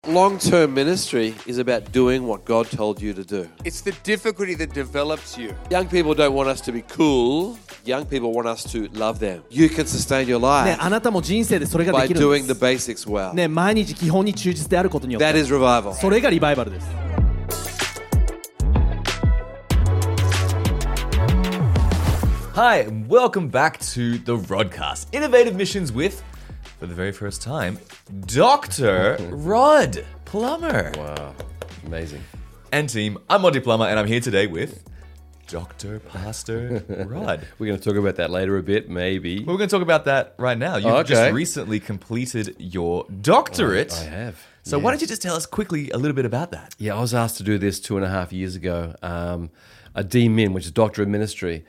Long-term ministry is about doing what God told you to do. It's the difficulty that develops you. Young people don't want us to be cool. Young people want us to love them. You can sustain your ね、 life あなたも人生でそれが by できるん doing で the す。 basics well. ね、毎日基本に忠実であることによっ That て、 is revival. それがリバイバルです。 Hi, and welcome back to the Rodcast. Innovative Missions with, for the very first time, Dr. Rod Plummer. Wow, amazing. And team, I'm Monty Plummer, and I'm here today with Dr. Pastor Rod. We're going to talk about that later a bit, maybe. We're going to talk about that right now. You've just recently completed your doctorate. I have. So why don't you just tell us quickly a little bit about that? Yeah, I was asked to do this 2.5 years ago. A DMin, which is Doctor of Ministry,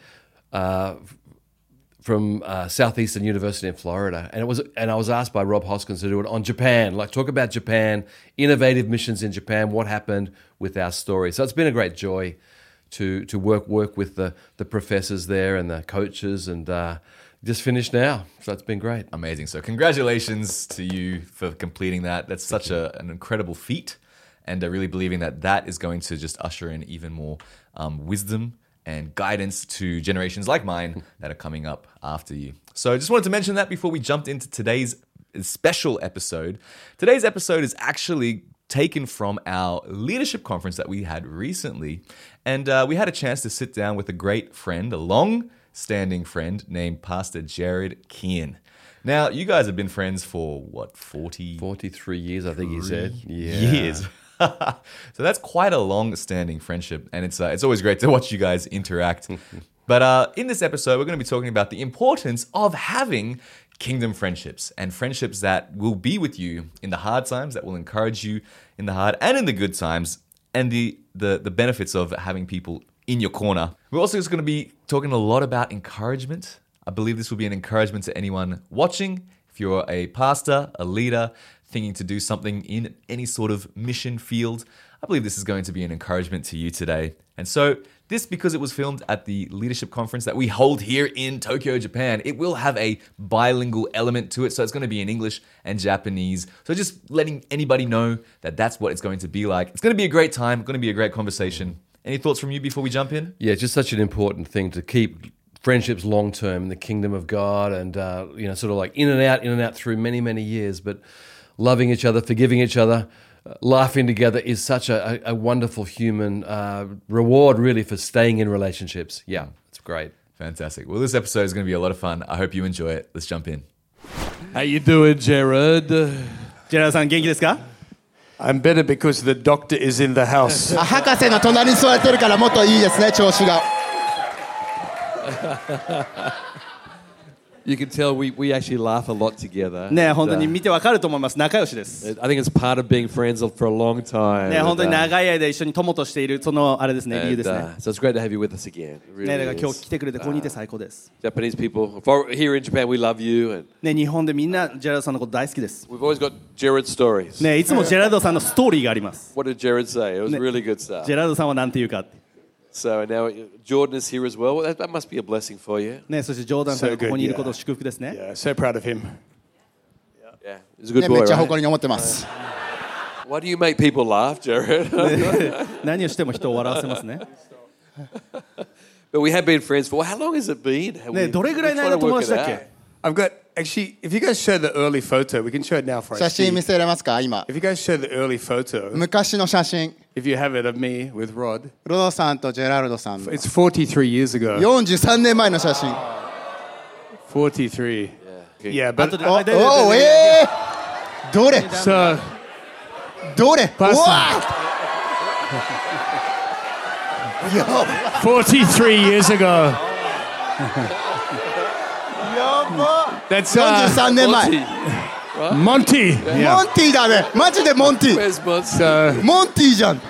from Southeastern University in Florida, and I was asked by Rob Hoskins to do it on Japan, like talk about Japan, innovative missions in Japan, what happened with our story. So it's been a great joy to work with the professors there and the coaches, and just finished now. So it's been great. Amazing. So congratulations to you for completing that. That's such an incredible feat, and really believing that is going to just usher in even more wisdom and guidance to generations like mine that are coming up after you. So I just wanted to mention that before we jumped into today's special episode. Today's episode is actually taken from our leadership conference that we had recently. And we had a chance to sit down with a great friend, a long-standing friend named Pastor Jared Kean. Now, you guys have been friends for, what, 43 years, I think he said. Yeah. Years. So that's quite a long-standing friendship, and it's always great to watch you guys interact. But in this episode, we're going to be talking about the importance of having kingdom friendships, and friendships that will be with you in the hard times, that will encourage you in the hard and in the good times, and the benefits of having people in your corner. We're also just going to be talking a lot about encouragement. I believe this will be an encouragement to anyone watching. If you're a pastor, a leader, thinking to do something in any sort of mission field, I believe this is going to be an encouragement to you today. And so this, because it was filmed at the leadership conference that we hold here in Tokyo, Japan, it will have a bilingual element to it. So it's going to be in English and Japanese. So just letting anybody know that that's what it's going to be like. It's going to be a great time, going to be a great conversation. Any thoughts from you before we jump in? Yeah, it's just such an important thing to keep friendships long term in the kingdom of God, and sort of like in and out through many years. But loving each other, forgiving each other, laughing together is such a wonderful human reward, really, for staying in relationships. Yeah, it's great. Fantastic. Well, this episode is going to be a lot of fun. I hope you enjoy it. Let's jump in. How you doing, Jared? ジェラードさん元気ですか？ I'm better because the doctor is in the house. 博士の隣に座ってるからもっといいですね、調子が。 You can tell we actually laugh a lot together. ね、本当に見てわかると思います。仲良しです。 I think it's part of being friends for a long time. ね、本当に長い間一緒に友としているそのあれですね、理由ですね。 So it's great to have you with us again. It really ね、だから今 is. 日来てくれてここにいて最高です。 Japanese people, here in Japan, we love you. And ね、日本でみんなジェラードさんのこと大好きです。 we've always got Jared stories. ね、いつもジェラードさんのストーリーがあります。 What did Jared say? It was really good stuff. ジェラードさんは何て言うか。 So now Jordan is here as well. That must be a blessing for you. ね、そしてジョーダンさんがここにいることを祝福ですね。 Yeah, so proud of him. Yeah, he's a good ね、 boy, めっちゃ right? 誇りに思ってます。 Why do you make people laugh, Jared? 何をしても人を笑わせますね。 But we have been friends for, how long has it been? ね、どれぐらいの間友達だっけ？ I've got, actually, if you guys show the early photo, we can show it now for 写 us. 真見せれますか、今。 If you guys show the early photo, 昔の写真、 if you have it of me with Rod, ロドさんとジェラルドさんの it's 43 years ago. 43年前の写真。 43. Yeah, but 後でおあでででおでどれ so どれうわ 43 years ago. やば That's 43年前 Monty. モ Yeah. ンティだねマジでモンティ Where's Monty? So, モンティじゃん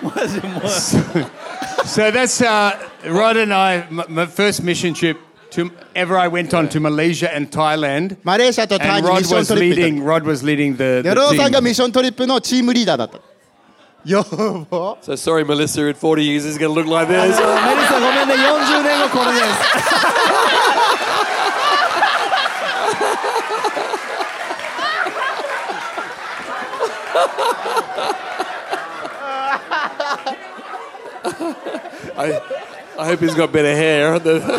so that's Rod and I, my first mission trip ever I went on to Malaysia and Thailand. マレーシアとタイ And にミ Rod ッション was トリップ行っ leading. Rod was leading た the ロドさんが team. ミッショントリップのチームリーダーだったやば So sorry, Melissa, in 40 years, it's going to look like this. メリッサごめんね、40年後これです。 I hope he's got better hair.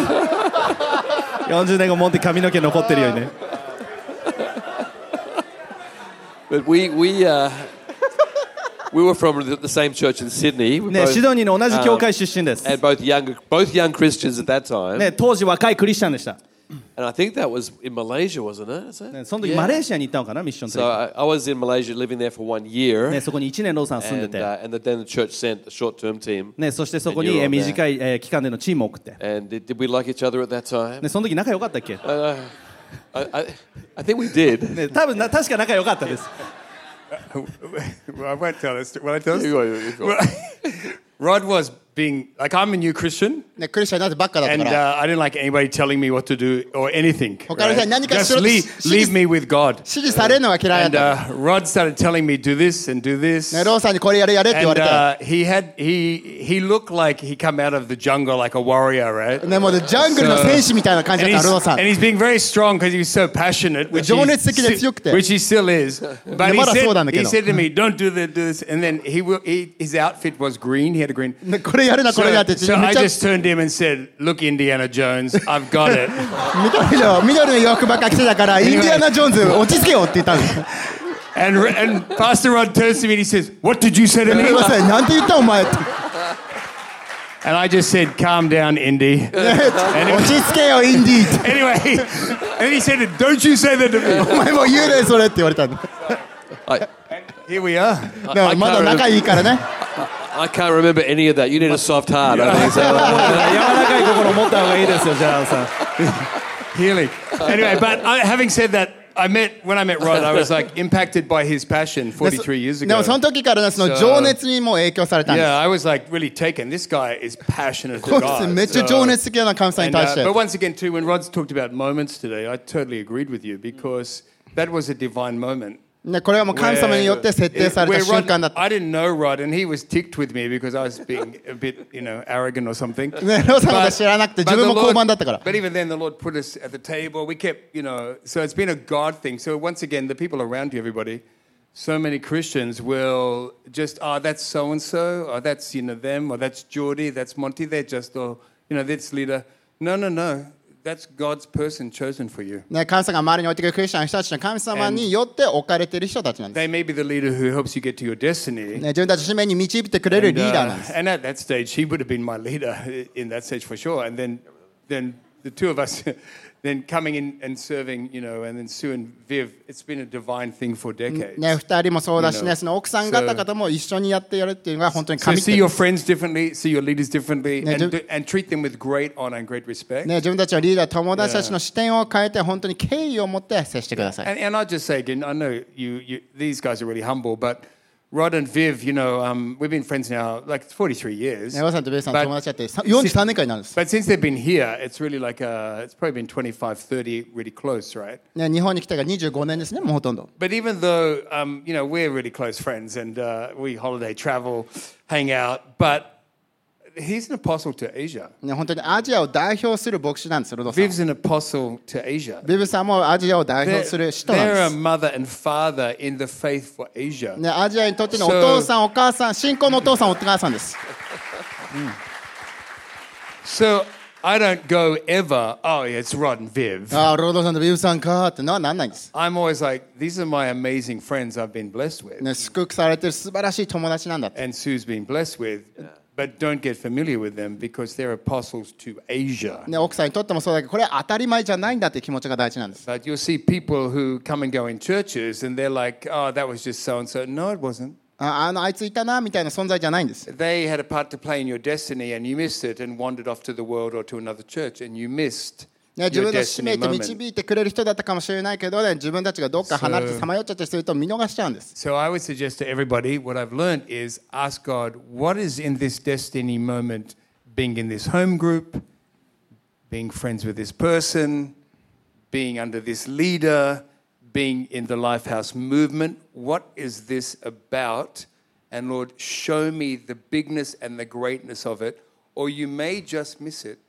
40年後モンティ髪の毛残ってるようにね。 But we were from the same church in Sydney. We ね、 both, シドニーの同じ教会出身です。 and both young Christians at that time. ね、当時若いクリスチャンでした。 And I think that was in Malaysia, wasn't it? Is it? ね、その時マレーシアに行ったのかな、ミッショントリ So ッ I was in Malaysia, living there for 1 year. プ。ね、そこに1年ローさん住んで And, て、 and then the church sent a short-term team. ね、そしてそこ And you に were 短い期間でのチームを送って、 And did we like each other at that time? ね、その時仲良かったっけ？ I think we did. ね、多分確か仲良かったです。 Well, I won't tell this. Will I tell this? You go. Rod was being like, I'm a new Christian, ね、クリスチャンになってばっかだった and から I didn't like anybody telling me what to do or anything. 他の人に何かし Just ろと leave me with God. 指示されるのが嫌いだ And った、 Rod started telling me, do this and do this. ね、ローさんにこれやれやれって言わ And れて、 he looked like he come out of the jungle like a warrior, right? ね、もうジャングルの戦士みたいな感じ And だったローさん he's being very strong because he was so passionate, which 情熱的で強くて。 he still is. But ね、まだそうなんだけど。 he said to me, don't do this. And then his outfit was green. He had a green. ね、これやるなこれやって So め I っちゃ just turned to him and said, look, Indiana Jones, I've got it. 緑の洋服ばっか着てたからインディアナ・ジョーンズ落ち着けよって言ったんです And Pastor Rod turns to me and he says, what did you say to me? なんて言ったお前って And I just said, calm down, Indy. 落ち着けよインディーって Anyway, and he said, don't you say that to me. お前もう言うねそれって言われたんだ Here we are. でもまだ仲いいからね I can't remember any of that. You need a soft heart. I think so. 柔らかい心を持った方がいいですよ、ジャランさん。 Healing. Anyway, but having said that, when I met Rod, I was like impacted by his passion 43 years でも ago. その時からねその情熱にも影響されたんです Yeah, I was like really taken. This guy is passionate こ to いつ God. めっちゃ情熱的な神様に And, 対して but once again, too, when Rod's talked about moments today, I totally agreed with you because that was a divine moment. ね、これはもう神様によって設定された瞬間だった I didn't know Rod, and he was ticked with me because I was being a bit, arrogant or something. ね、ローさんは知らなくて自分も交番だったから But even then, the Lord put us at the table. We kept, so it's been a God thing. So once again, the people around you, everybody, so many Christians will just, that's so and so, or that's them, or that's Geordie, that's Monty. They're just, that's leader. No. That's God's person chosen for you. ね、神様が周りに置いてくるクリスチャンの人たちの神様によって置かれている人たちなんです They may be the leader who helps you get to your destiny. ね、自分たちの使命に導いてくれるリーダーなんです And at that stage, he would have been my leader in that stage for sure. And then the two of us, then coming in and serving, and then Sue and Viv, it's been a divine thing for decades. ね、二人もそうだしね、その奥さん方々も一緒にやってやるっていうのが本当に So 神って see your friends differently, see your leaders differently, Yeah, and treat them with great honor and great respect. ね、自分たちのリーダー、友達たちの視点を変えて本当に敬意を持って接してください。 And I'll just say again, I know these guys are really humble, but Rod and Viv, we've been friends now like 43 years. ね、ローさんとベイさん But- 友達やって43年間になるんです。 But since they've been here, it's really like it's probably been 25, 30, really close, right? ね、日本に来てから25年ですね、もうほとんど。 But even though, we're really close friends and we holiday travel, hang out, but he's an apostle to Asia. ね、本当にアジアを代表する牧師なんですよ、ロドさん。 Viv's an apostle to Asia. ビブさんもアジアを代表する人な They're a んで mother and father in the faith for Asia. す。ね、アジアにとってのお父さん、お母さん、信仰のお父さん、お母さんです。 So I don't go ever, oh, yeah, it's Rod and Viv. ああ、ロードさんとビブさんかってのはなんないんです。 I'm always like, these are my amazing friends I've been blessed with. ね、祝福されてる素晴らしい友達なんだって。 And Sue's been blessed with. But don't get familiar with them because they're apostles to Asia. ね、奥さんにとってもそうだけど、これは当たり前じゃないんだっていう気持ちが大事なんです。 But you'll see people who come and go in churches and they're like, oh, that was just so and so. No, it wasn't. あいついたなみたいな存在じゃないんです。 They had a part to play in your destiny and you missed it and wandered off to the world or to another church and you missed ね、自 your 分の使 destiny 命と導 moment. いてくれる人だったかもしれないけど、ね、自分たちがどっか離れてさまよっちゃったりすると見逃しちゃうんです。 So I would suggest to everybody what I've learned is ask God, what is in this destiny moment, being in this home group, being friends with this person, being under this leader, being in the Lifehouse movement. What is this about? And Lord, show me the bigness and the greatness of it, or you may just miss it.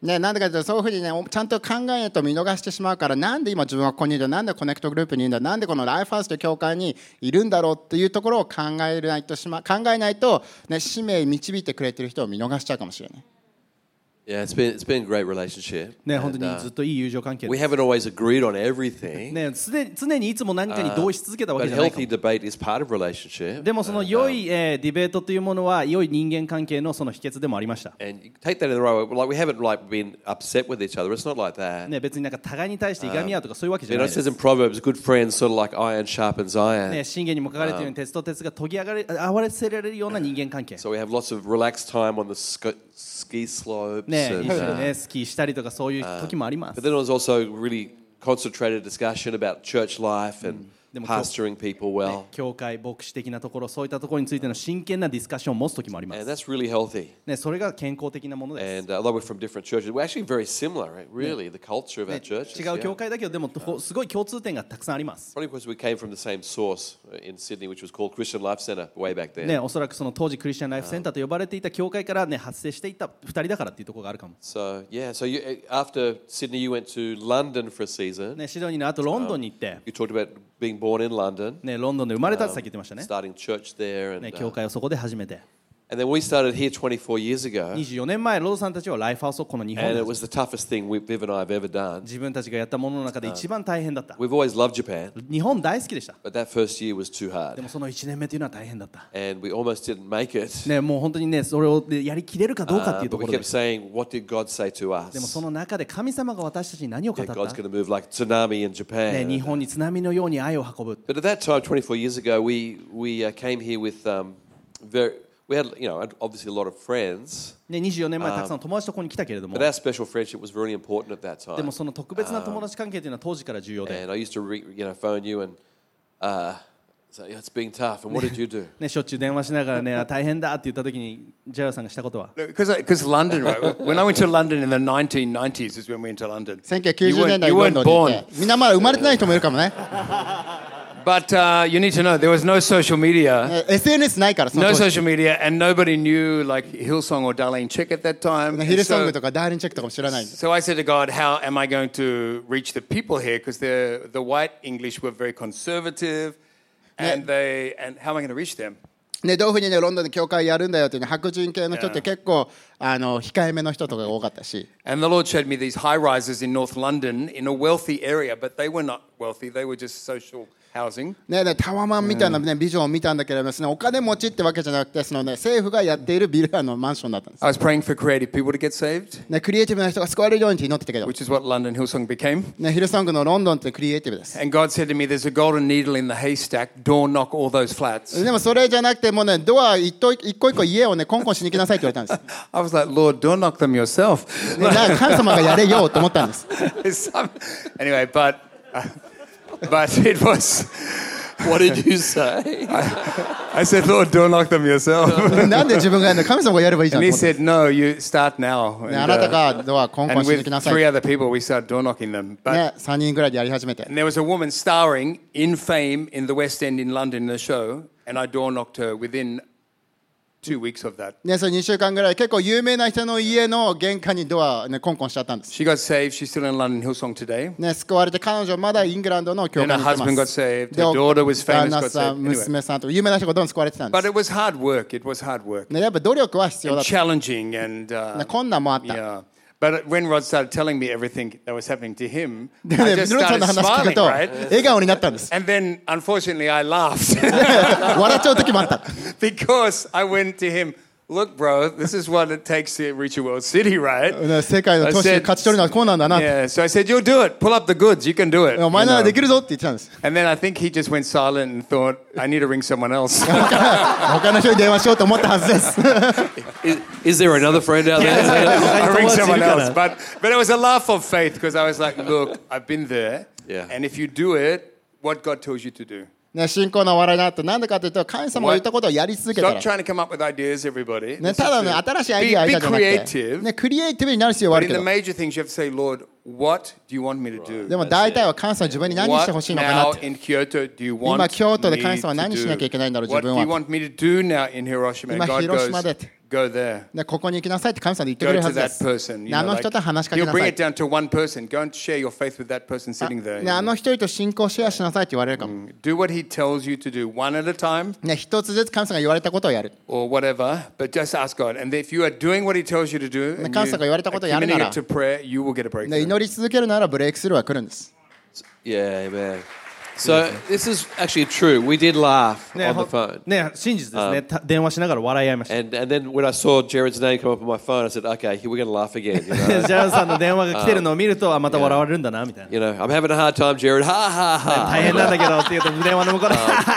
ね、なんでかというとそういうふうにねちゃんと考えないと見逃してしまうから、なんで今自分はここにいるんだ、なんでコネクトグループにいるんだ、なんでこのライフハウスという教会にいるんだろうっていうところを考えないと、ね、使命導いてくれてる人を見逃しちゃうかもしれない。 Yeah, it's been a great relationship. ね、本当にずっといい友情関係 We です。 haven't always agreed on everything, ね、常にいつも何かに同意し続けたわけ but じゃないか healthy も。 debate is part of relationship. でもその良い、ディベートというものは良い人間関係のその秘訣でもありました。 And you take that in the right way. Like we haven't like been upset with each other. It's not like that. ね、別になんか互いに対していがみ合うとかそういうわけじ You ゃ know, ない it で says す。 in Proverbs, good friends sort of like iron sharpens iron. ね、信玄にも書かれているように鉄と鉄が研ぎ合わせられるような人間関係。 So we have lots of relaxed time on the ski slopes. ね、 and, 一緒にねスキーしたりとかそういう時もあります but。then it was also really concentrated discussion about church life and でも pastoring people well. 教会牧師的なところ、そういったところについての真剣なディスカッションを持つ時もありま And す。 that's really healthy. ね、それが健康的なものです。 And although we're from different churches, we're actually very similar, right? Really, the culture of our ね churches. 違う yeah. 教会だけどでもすごい共通点がたくさんあります。 Probably because we came from the same source in Sydney, which was called Christian Life Centre way back then. ね、おそらくその当時クリスチャンライフセンターと呼ばれていた教会からね発生していた2人だからっていうところがあるかも。 So yeah, so after Sydney, you went to London for a season. ね、シドニーの後ロンドンに行って、 You talked about being born in London, ね、ロンドンで生まれたってさっき言ってましたね。 starting church there, ね、 and 教会をそこで始めて、 and then we started here 24 years ago, 24年前ロドさんたちはライフハウスをこの日本 and で it was the toughest thing Viv and I have ever done. 自分たちがやったものの中で一番大変だった。 We've always loved Japan, 日本大好きでした。 but that first year was too で hard, もその1年目というのは大変だった。 and we almost didn't make it. ね、もう本当にねそれをやりきれるかどうかっていうと But こ we ろ kept です。 saying, what did God say to でも us? その中で神様が私たちに何を語っ Yeah, た？ God's going to move like tsunami in ね、 Japan. 日本に津波のように愛を運ぶ。 But at that time, 24 years ago, we came here with we had obviously a lot of friends, ね、24年前たくさんの友達とここに来たけれども but、our special friendship was really important at that で time. もその特別な友達関係というのは当時から重要で、 And I used to phone you and say, yeah, it's been tough. And what did you do? ね、しょっちゅう電話しながらね大変だって言った時にジャラさんがしたことは、 Because London, right? When I went to London in the 1990s is when we went to London. 1990年代に You ロ weren't ンドンに行っ born. て、みんなまだ生まれてない人もいるかもね。 But you need to know there was no social media. SNS ないからその No 当時 social media, and nobody knew like Hillsong or Darlene Chick at that time. ヒル And ソング so, とかダーリンチェックとかも知らないんです so I said to God, how am I going to reach the people here? Because the white English were very conservative, and how am I going to reach them? ね、どういうふうにねロンドンで教会やるんだよっていうね、白人系の人って結構控えめの人とかが多かったし、 And the Lord showed me these high rises in North London in a wealthy area, but they were not wealthy. They were just social housing. ね、タワマンみたいな、ね、ビジョンを見たんだけれども、お金持ちってわけじゃなくてその、ね、政府がやっているビルマンションだったんです、 I was praying for creative people to get saved, ね、クリエイティブな人が救われるようにって祈ってたけど、 which is what London Hillsong became. ね、ヒルソングのロンドンってクリエイティブです。 And God said to me, there's a golden needle in the haystack. Door knock all those flats. でもそれじゃなくてもうねドア一個一個家をねコンコンしに行きなさいって言われたんです I was like, Lord, door knock them yourself. ね、神様がやれよと思ったんです Anyway, but it was. What did you say? I said, Lord, door knock them yourself. なんで自分がやるの神様がやればいいじゃん And と he 思った said, no, you start now. ね、 And, あなたがドアコンコ and ンしに with 行きなさい、 three other people, we started door knocking them. But ね、3人ぐらいでやり始めて and there was a woman starring in Fame in the West End in London in the show, and I door knocked her within 2 weeks of that. ね、それ2週間ぐらい結構有名な人の家の玄関にドア、ね、コンコンしちゃったんです、 She got saved. She's still in London Hillsong today. ね、救われて彼女まだイングランドの教 Then 会 her に行って husband ま got す saved. で Her daughter was 旦 famous, 那 got さ saved. ん Anyway. 娘さんと有名な人がどんどん救われてたんで But す、 it was hard work. It was hard work. ね、やっぱ努力は必要 And だった、 challenging and ね、困難もあった、 yeah. But when Rod started telling me everything that was happening to him, で I ね、 just ルロさんの started 話聞く smiling, と right? 笑顔になったんです And then, unfortunately, I laughed 笑っちゃう時もあった because I went to him. Look, bro, this is what it takes to reach a world city, right? ね、世界の都市 I said- 勝ち取るのはこうなんだなって Yeah. So I said, "You'll do it. Pull up the goods. You can do it." お前 you なら know. できるぞって言ってたんです And then I think he just went silent and thought, "I need to ring someone else." 他の人に電話しようと思ったはずです Is there another friend out there? I ring someone else. But it was a laugh of faith because I was like, "Look, I've been there, Yeah. and if you do it, what God tells you to do." ね、信仰の笑いになってなんでかというと神様が言ったことをやり続けた Stop ら、 trying to come up with ideas, everybody. ね、 This ただ is ね it. 新しいアイディア Be じゃなくて、 creative. ね、クリエイティブになる必要はあ But る in け the ど major things, you have to say, "Lord, what do you want me to do?" でも大体は神様自分に何してほ What しいのかなっ now て in Kyoto do you want 今京都で me 神様は何しなきゃいけないんだろう to do? 自分 What は do you want me to do now in Hiroshima? 今 And God 広島 goes, で go there. でここに行きなさいって神様で言ってく Go れるは to ずで that す。 person. であの人と話しかけ He'll なさ bring い it。down to one person. Go and share your faith with that person sitting there. ね、あの一人と信仰をシェアしなさいって言われるかも。 Do what he tells you to do, one at a time ね、一つずつ神様が言われたことをやる。 or whatever, but just ask God. And if you are doing what he tells you to do and 神様が言われたことをやるな committing ら it to prayer, you will get a ね、 breakthrough. 祈り続けるならブレイクスルーは来るんです。 Yeah, amen. So this is actually true. We did laugh ね on the phone. ね、真実ですね。電話しながら笑い合いました。 And then when I saw Jared's name come up on my phone, I said, okay, here we're going to laugh again. You ジ know? ャーさんの電話が来てるのを見ると、あまた笑われるんだなみたいな。 You know, I'm having a hard time, Jared. Ha ha 大変なん ha. だけどって言うと電話の向こうで。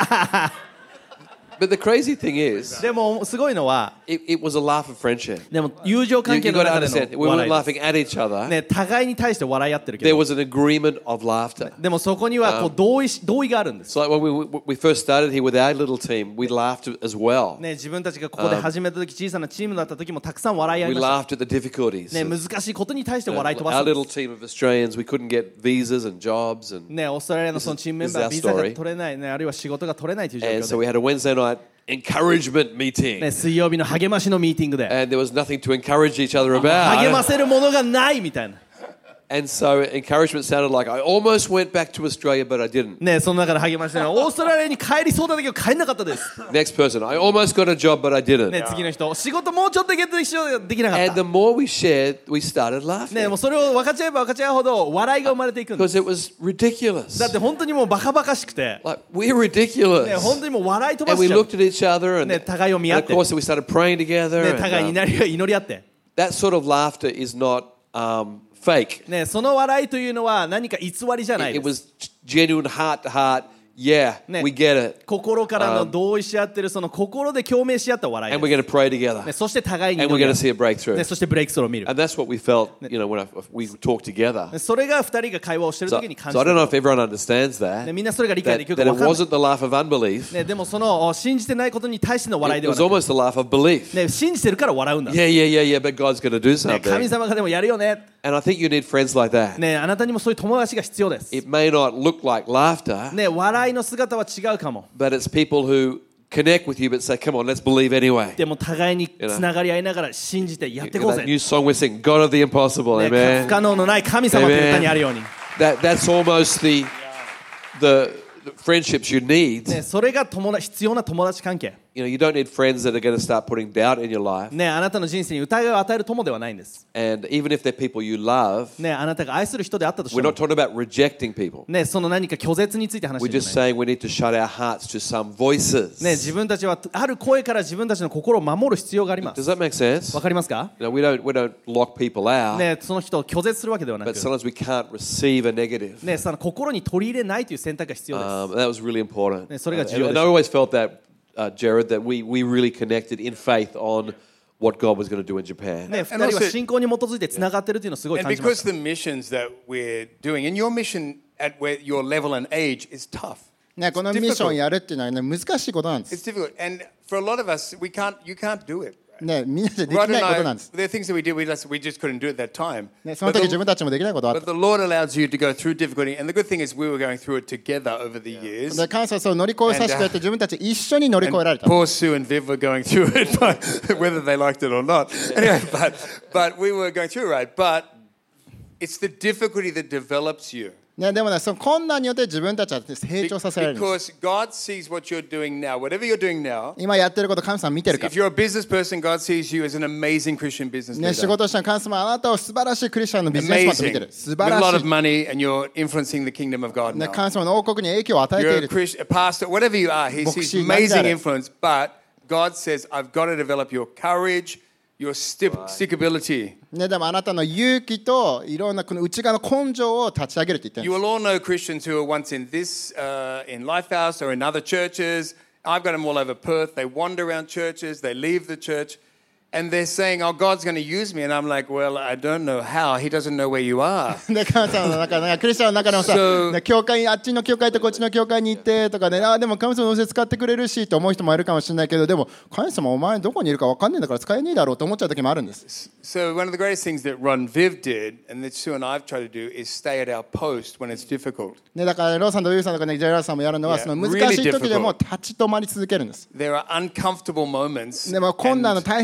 But the crazy thing is, でもすごいのは、 it was a laugh of friendship. でも友情 You, 関係 you の got to 中で understand, の we weren't 笑いで laughing at each other. す。ね、互いに対して笑い合ってるけ There ど、 was an agreement of laughter. でもそこにはこう同意があるんです。 So like when we first started here with our little team, we laughed as well. ね、自分たちがここで始めた時、小さなチームだった時もたくさん笑い合い We ました。 laughed at the difficulties. ね、難しいことに対して You know, 笑い飛ば our すんで little す。 team of Australians, we couldn't get visas and jobs, and ね、オーストラリアのそのチームメンバー This は is ビ our ザが story. 取れないね、あるいは仕事が取れないという状 and so 況 we で、 had a Wednesday night encouragement meeting, ね、水曜日の励ましのミーティングで and there was nothing to encourage each other 励ま about. せるものがないみたいな。 And so encouragement sounded like I almost went back to Australia, but I didn't. ね、その中で励ましてるのはオーストラリアに帰りそうだったけど帰んなかったです。 Next person, I almost got a job, but I didn't. ね、次の人、仕事もうちょっとゲットできなかっ And た the。more we shared, we started ね、も laughing うそれを分かち合えば分かち合うほど笑いが生まれていくんです。 because it was ridiculous. だって本当にもうバカバカしくて、 Like we're ridiculous. ね、本当にもう笑い飛ば And し we ちゃう。 looked at each other, and, ね、互いを見合 and って、 of course we started praying together. ね、 and, 互いに祈り合って、 that sort of laughter is not fake. ね、その笑いというのは何か偽りじゃない It です was genuine, heart to heart. Yeah, Ne. we get it, 心からの同意し合ってるその心で共鳴し合った笑い and で we're す。 going to pray together, ね、そして互いに and 祈 we're り合 going to う see a breakthrough. ね、そしてブレイクスローを見る。 And that's what we felt, you know, when we talked together. ね、それが二人が会話をしてる So, 時に感 so じ I た。 don't know if everyone understands that. ね、みんなそれが理解できる That か it 分かんない。 wasn't the laugh of unbelief. ね、でもその信じてないことに対しての笑い It では was なく、 almost the laugh of belief. ね、信じてるから笑うんだ。ね、 Yeah, but God's going to do 神 something. 様がでもやるよね。 And I think you need friends like that. ね、あなたにもそういう友達が必要です。 It may not look like laughter, ね、笑いの姿は違うかも。 but it's people who connect with you but say, come on, let's believe anyway. でも互いにつながり合いながら信じてやっていこう That ぜ。 new song we're singing, God of the impossible, ね、不 amen. 可能のない神様という歌にあるように。 That's almost the friendships you need. ね、それが必要な友達関係。 You know, you don't need friends that are going to start putting doubt in your life. ね、あなたの人生に疑いを与える友ではないんです。 And even if they're people you love, ね、あなたが愛する人であったとして we're も not。talking about rejecting people. ね、その何か拒絶について話し We're てるん just じゃない。 saying we need to shut our hearts to some voices. ね、自分たちはある声から自分たちの心を守る必要がありま Does す。 that make sense? わかりますか？ You know, we don't lock people out, ね、その人を拒絶するわけではなく but、sometimes we can't receive a negative. ね、その心に取り入れないという選択が必要です。 That was really important. 네, 소리가 And 지어졌어요. I always felt that, Jared, that we really connected in faith on what God was going to do in Japan. ね、二人は信仰に基づいてつながってるというのをすごい And 感じまし because た。 the missions that we're doing, and your mission at where your level and age is tough. ね、このミッションやるっていうのは、ね、難しいことなんで It's す。 difficult. And for a lot of us, you can't do it. ね、みんなででき Rod ない and ことな I, んです。 there are things that we did, we just couldn't do at that time. ね、その But 時 the- 自分たちもできないことあっ But た。 the Lord allows you to go through difficulty. And the good thing is we were going through it together over the years. で、感謝そう乗り越えさせてくれて、自分たち一緒に乗り越えられ And た。 poor Sue and Viv were going through it, but whether they liked it or not. Anyway, but we were going through it, right? But it's the difficulty that develops you. ね、でもね、その困難によって自分たちは成長させられるんです。 Because God sees what you're doing now. Whatever you're doing now, 今やってること神様見てるか if you're a business person, God sees you as an amazing Christian business ら。ね、仕 leader. 事した神様はあなたを素晴らしいクリスチャンのビジネスマンと見 Amazing. てる。素 With 晴 a lot ら of しい。 money and you're influencing the kingdom of God ね、 now. 神様の王国に影響を与え You're てい a る。 Christian, a pastor, whatever you are. He sees 牧師、 amazing 何であれ。 influence, but God says, I've got to develop your courage, your stickability. ね、でもあなたの勇気といろんなこの内側の根性を立ち上げるって言ってる You んで will all know Christians who were once in this, in Lifehouse or in other churches. I've got them all over Perth. They wander around churches, they leave the church, and they're saying, oh, God's going to use me. And I'm like, well, I don't know how. He doesn't know where you are. す。で、神様の中で、クリスチャンの中でもさ、 So- ね、教会、あっちの教会とこっちの教会に行ってとかね、あでも神様の教え使ってくれるしと思う人もいるかもしれないけど、でも神様お前どこにいるか分かんないんだから使えねえだろうと思っちゃう時もあるんです。 So one of the greatest things that Ron Viv did, and that Sue and I've tried to do, is stay at our post when it's difficult. ね、だからローさんとユウさんとかね、ジェラーさんもやるのは、 Yeah, その難しい really 時でも立ち止まり続けるんです。 There are uncomfortable moments. でも困難 and の大変な時で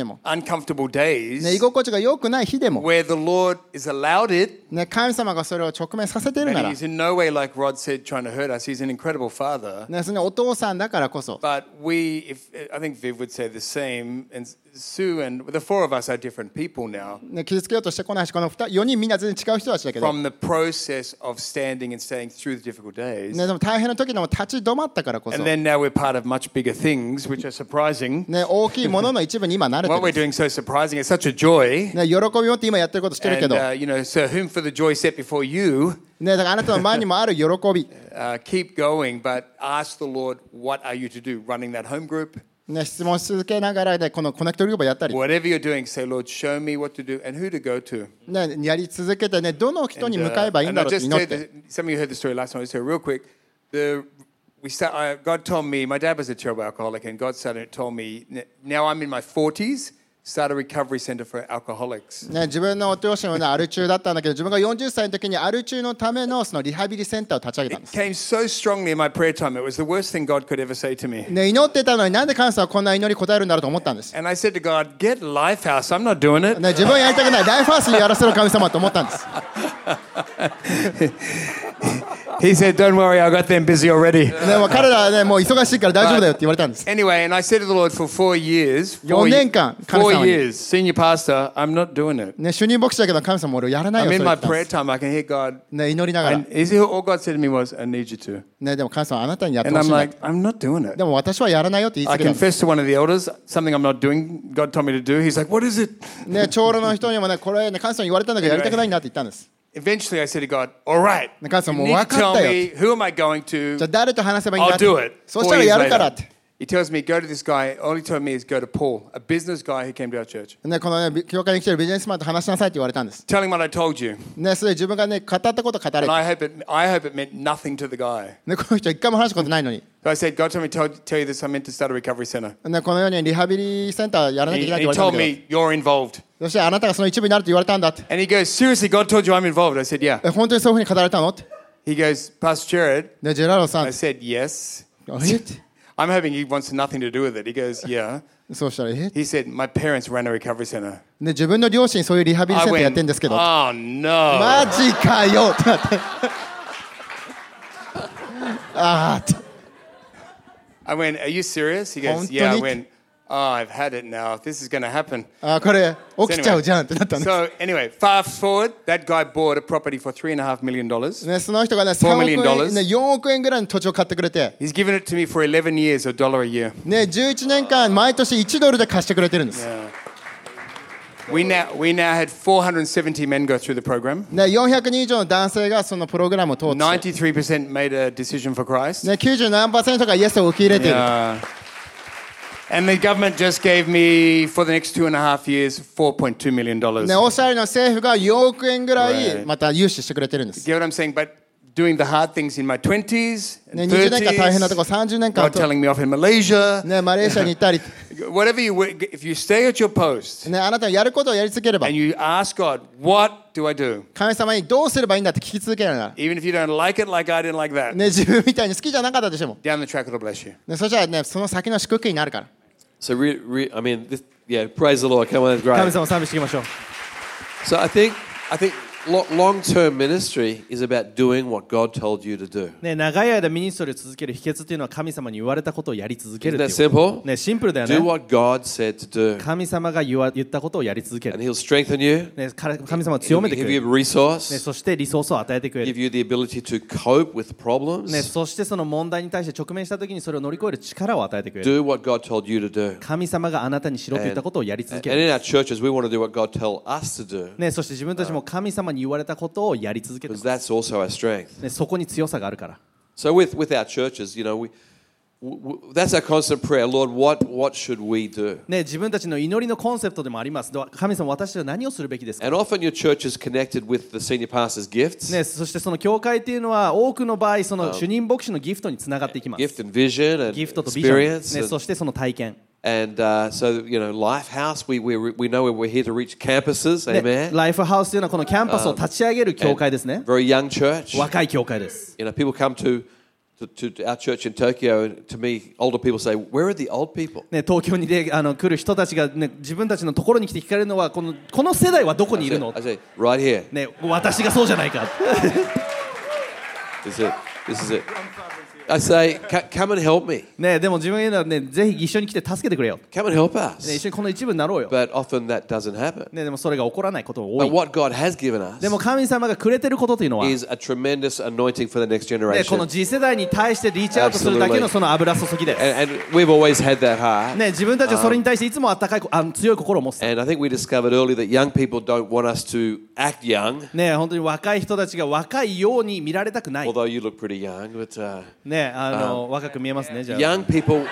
でも、 uncomfortable days ね、居心地が良くない日でも、 where the Lord is allowed it, ね、神様がそれを直面させているな and ら、 He's in no way, like Rod said, trying to hurt us. He's an incredible Father. ね、そのお父さんだからこそ、 But I think Viv would say the same, and Sue and the four of us are different people now. ね、傷つけようとしてこないし、この4人みんな全然違う人たちだけど、 From the process of standing and staying through the difficult days. ね、でも大変な時でも立ち止まったからこそ、 And then now we're part of much bigger things, which are surprising. ね、大きいものの一部に今慣れて What we're る。 doing so surprising, it's such a joy. ね、喜び持って今やってることしてるけ And, ど、 so whom for the joy set before you, ね、だからあなたの前にもある喜び、 keep going, but ask the Lord, what are you to do? Running that home group? ね、質問し続けながら、ね、このコネクトグループをやったり、 Whatever you're doing, say, Lord, show me what to do and who to go to. ね、やり続けて、ね、どの人に向かえばいいん And だ I ろうって just 祈っ said, て。 some of you heard the story last time. I'll just say real quick. God told me, my dad was a terrible alcoholic, and God told me, now I'm in my 40s, start a recovery center for alcoholics. ね、自分のお両親は、ね、アル中だったんだけど、自分が40歳の時にアル中のためのそのリハビリセンターを立ち上げたん It です。 came so strongly in my prayer time. It was the worst thing God could ever say to me. ね、祈ってたのになんで神様はこんな祈り応えるんだろうと思ったんです。 And I said to God, get Lifehouse. I'm not doing it. ね、自分はやりたくない、ライフハウスにやらせろ神様と思ったんです。 He said, don't worry, I got them busy already. でも彼らは、ね、もう忙しいから大丈夫だよって言われたんです。 Anyway, and I said to the Lord for 4 years, 4年間、神 4 様に、 years, senior pastor, I'm not doing it. ね、主任牧師だけど神様俺をやらないよ I'm そ in れ my 言ったんで prayer す。 time. I can hear God. ね、祈りながら、 And all God said to me was, I need you to. ね、でも神様あなたにやって And ほし I'm いんだ like, I'm not doing it. でも私はやらないよって言い I 続けたんです。 confessed to one of the elders something I'm not doing. God told me to do. He's like, what is it? ね、長老の人にもね、これね、神様に言われたんだけどやりたくないんだって言ったんです。 Eventually, I said to God, all right, you 神様もう need 分 to かっ tell たよ。 me who am I going じゃ to. あ誰と話せばいいんだ I'll って。 do it. そした 4 ら years やるから later. って。 He tells me, go to this guy. All he told me is go to Paul, a business guy who came to our church. ね、このね、教会に来てるビジネスマンと話しなさいって言われたんです。 Tell him what I told you. ね、それで自分がね、語ったこと語れ And て。 I hope it meant nothing to the guy. ね、この人一回も話したことないのに。 So I said, God told me to tell you this. I'm meant to start a recovery center. ね、このようにリハビリセンターやらなきゃい He, けないって he 言われたん told だけ me, you're involved. ど、そしてあなたがその一部になるって言われたんだって。 And he goes, seriously, God told you I'm involved. I said, yeah. 本当にそういうふうに語られたのって。 He goes, Pastor Jared. で、ジェラロさん I。said, yes. えって I'm hoping he wants nothing to do with it. He goes, yeah. そうしたら、 He said, my parents ran a recovery center. で、自分の両親そういうリハビリセン I ターやっ went, てるんですけど。 oh no. マジかよってなって。あーって。 I went, are you serious? He goes, 本当に？ yeah. I went, oh, I've had it now. This is going to happen. あー、これ起きちゃうじゃんってなったんです。 So anyway, fast forward, that guy bought a property for $3.5 million. ね、その人がね、3 $4 億 million 円、ね、4億円ぐらいの土地を買ってくれて、 He's given it to me for 11 years, $1 a year. ね、11年間毎年1ドルで貸してくれてるんです。 We now had 470 men go through the program. ね、400人以上の男性がそのプログラムを通って、ね、 93% made a decision for Christ. 90何%がイエスを受け入れている。 And the government just gave me, for the next 2.5 years, $4.2 million. ね、オーストラリアの政府が4億円ぐらい Right. また融資してくれてるんです。 You get what I'm saying? But doing the hard things in my 20s ね、 and 20年間大変なとこ 30s, 30年間 God telling me off in Malaysia. ね、マレーシアに行ったり、 Whatever if you stay at your post ね、あなたがやることをやり続ければ and you ask God, what do I do? 神様にどうすればいいんだって聞き続けるなら、 Even if you don't like it like I didn't like that, ね、自分みたいに好きじゃなかったとしても、 down the track it'll bless you. ね、そしたらね、その先の祝福になるから。 So, I mean, praise the Lord. Come on, that's 神 great. 様を賛美していきましょう。 So, I think long-term ministry is about doing what God told you to do. ね、長い間ミニストリーを続ける秘訣っていうのは神様に言われたことをやり続ける Isn't っていう that こ simple? と。ね、シンプルだよ Do ね。 what God said to do, 神様が言ったことをやり続け and る。 He'll strengthen you. ね、神様を強 He'll めてく give れ you る。 resource, ね、そしてリソースを与えてくれ give る。 you the ability to cope with ね、 problems. そしてその問題に対して直面したときにそれを乗り越える力を与えてくれる。 Do what God told you to do. 神様があなたにしろと言ったことをやり続 And ける。 in our churches, we want to do what God tells us to do, ね、そして自分たちも神様に言われたことをやり続けて because ます。 that's also our strength. ね、そこに強さがあるから。 So with our churches, that's our constant prayer. Lord, what should we do? ね、自分たちの祈りのコンセプトでもあります。神様、私は何をするべきですか。 And often your church is connected with the senior pastor's gifts, ね、そしてその教会っていうのは多くの場合その主任牧師のギフトにつながっていきます。 gift and vision and ギフトとビジョン、 experience. ね、そしてその体験。 And so, Lifehouse, we know we're here to reach campuses. ね、 Amen. ライフハウスというのはこのキャンパスを立ち上げる教会ですね。 Very young church. 若い教会です。 People come to to our church in Tokyo, to me, older people say, "Where are the old people?" ね、東京に来る人たちが、ね、自分たちのところに来て聞かれるのはこの世代はどこにいるの I say, "Right here." ね、私がそうじゃないか This is it. This is it. I say, "Come and help me. ね、でも自分が言うのは、ね、ぜひ一緒に来て助けてくれよ、 Come and help ね、 us." 一緒にこの一部になろうよ、 But often that doesn't happen. ね、でもそれが起こらないことが多 But い。 what God has given us でも神様がくれてることというのは、ね、 is a tremendous anointing for the next この generation. 次世代に対してリーチアウトするだけのその油注ぎです、 And we've always had that heart. ね、自分たちはそれに対していつも温かい強い心を持つ、 And I think we discovered early that young people don't want us to act young, ね、本当に若い人たちが若いように見られたくない、 although you look pretty young. But ね、若く見えますね。じゃあ young people,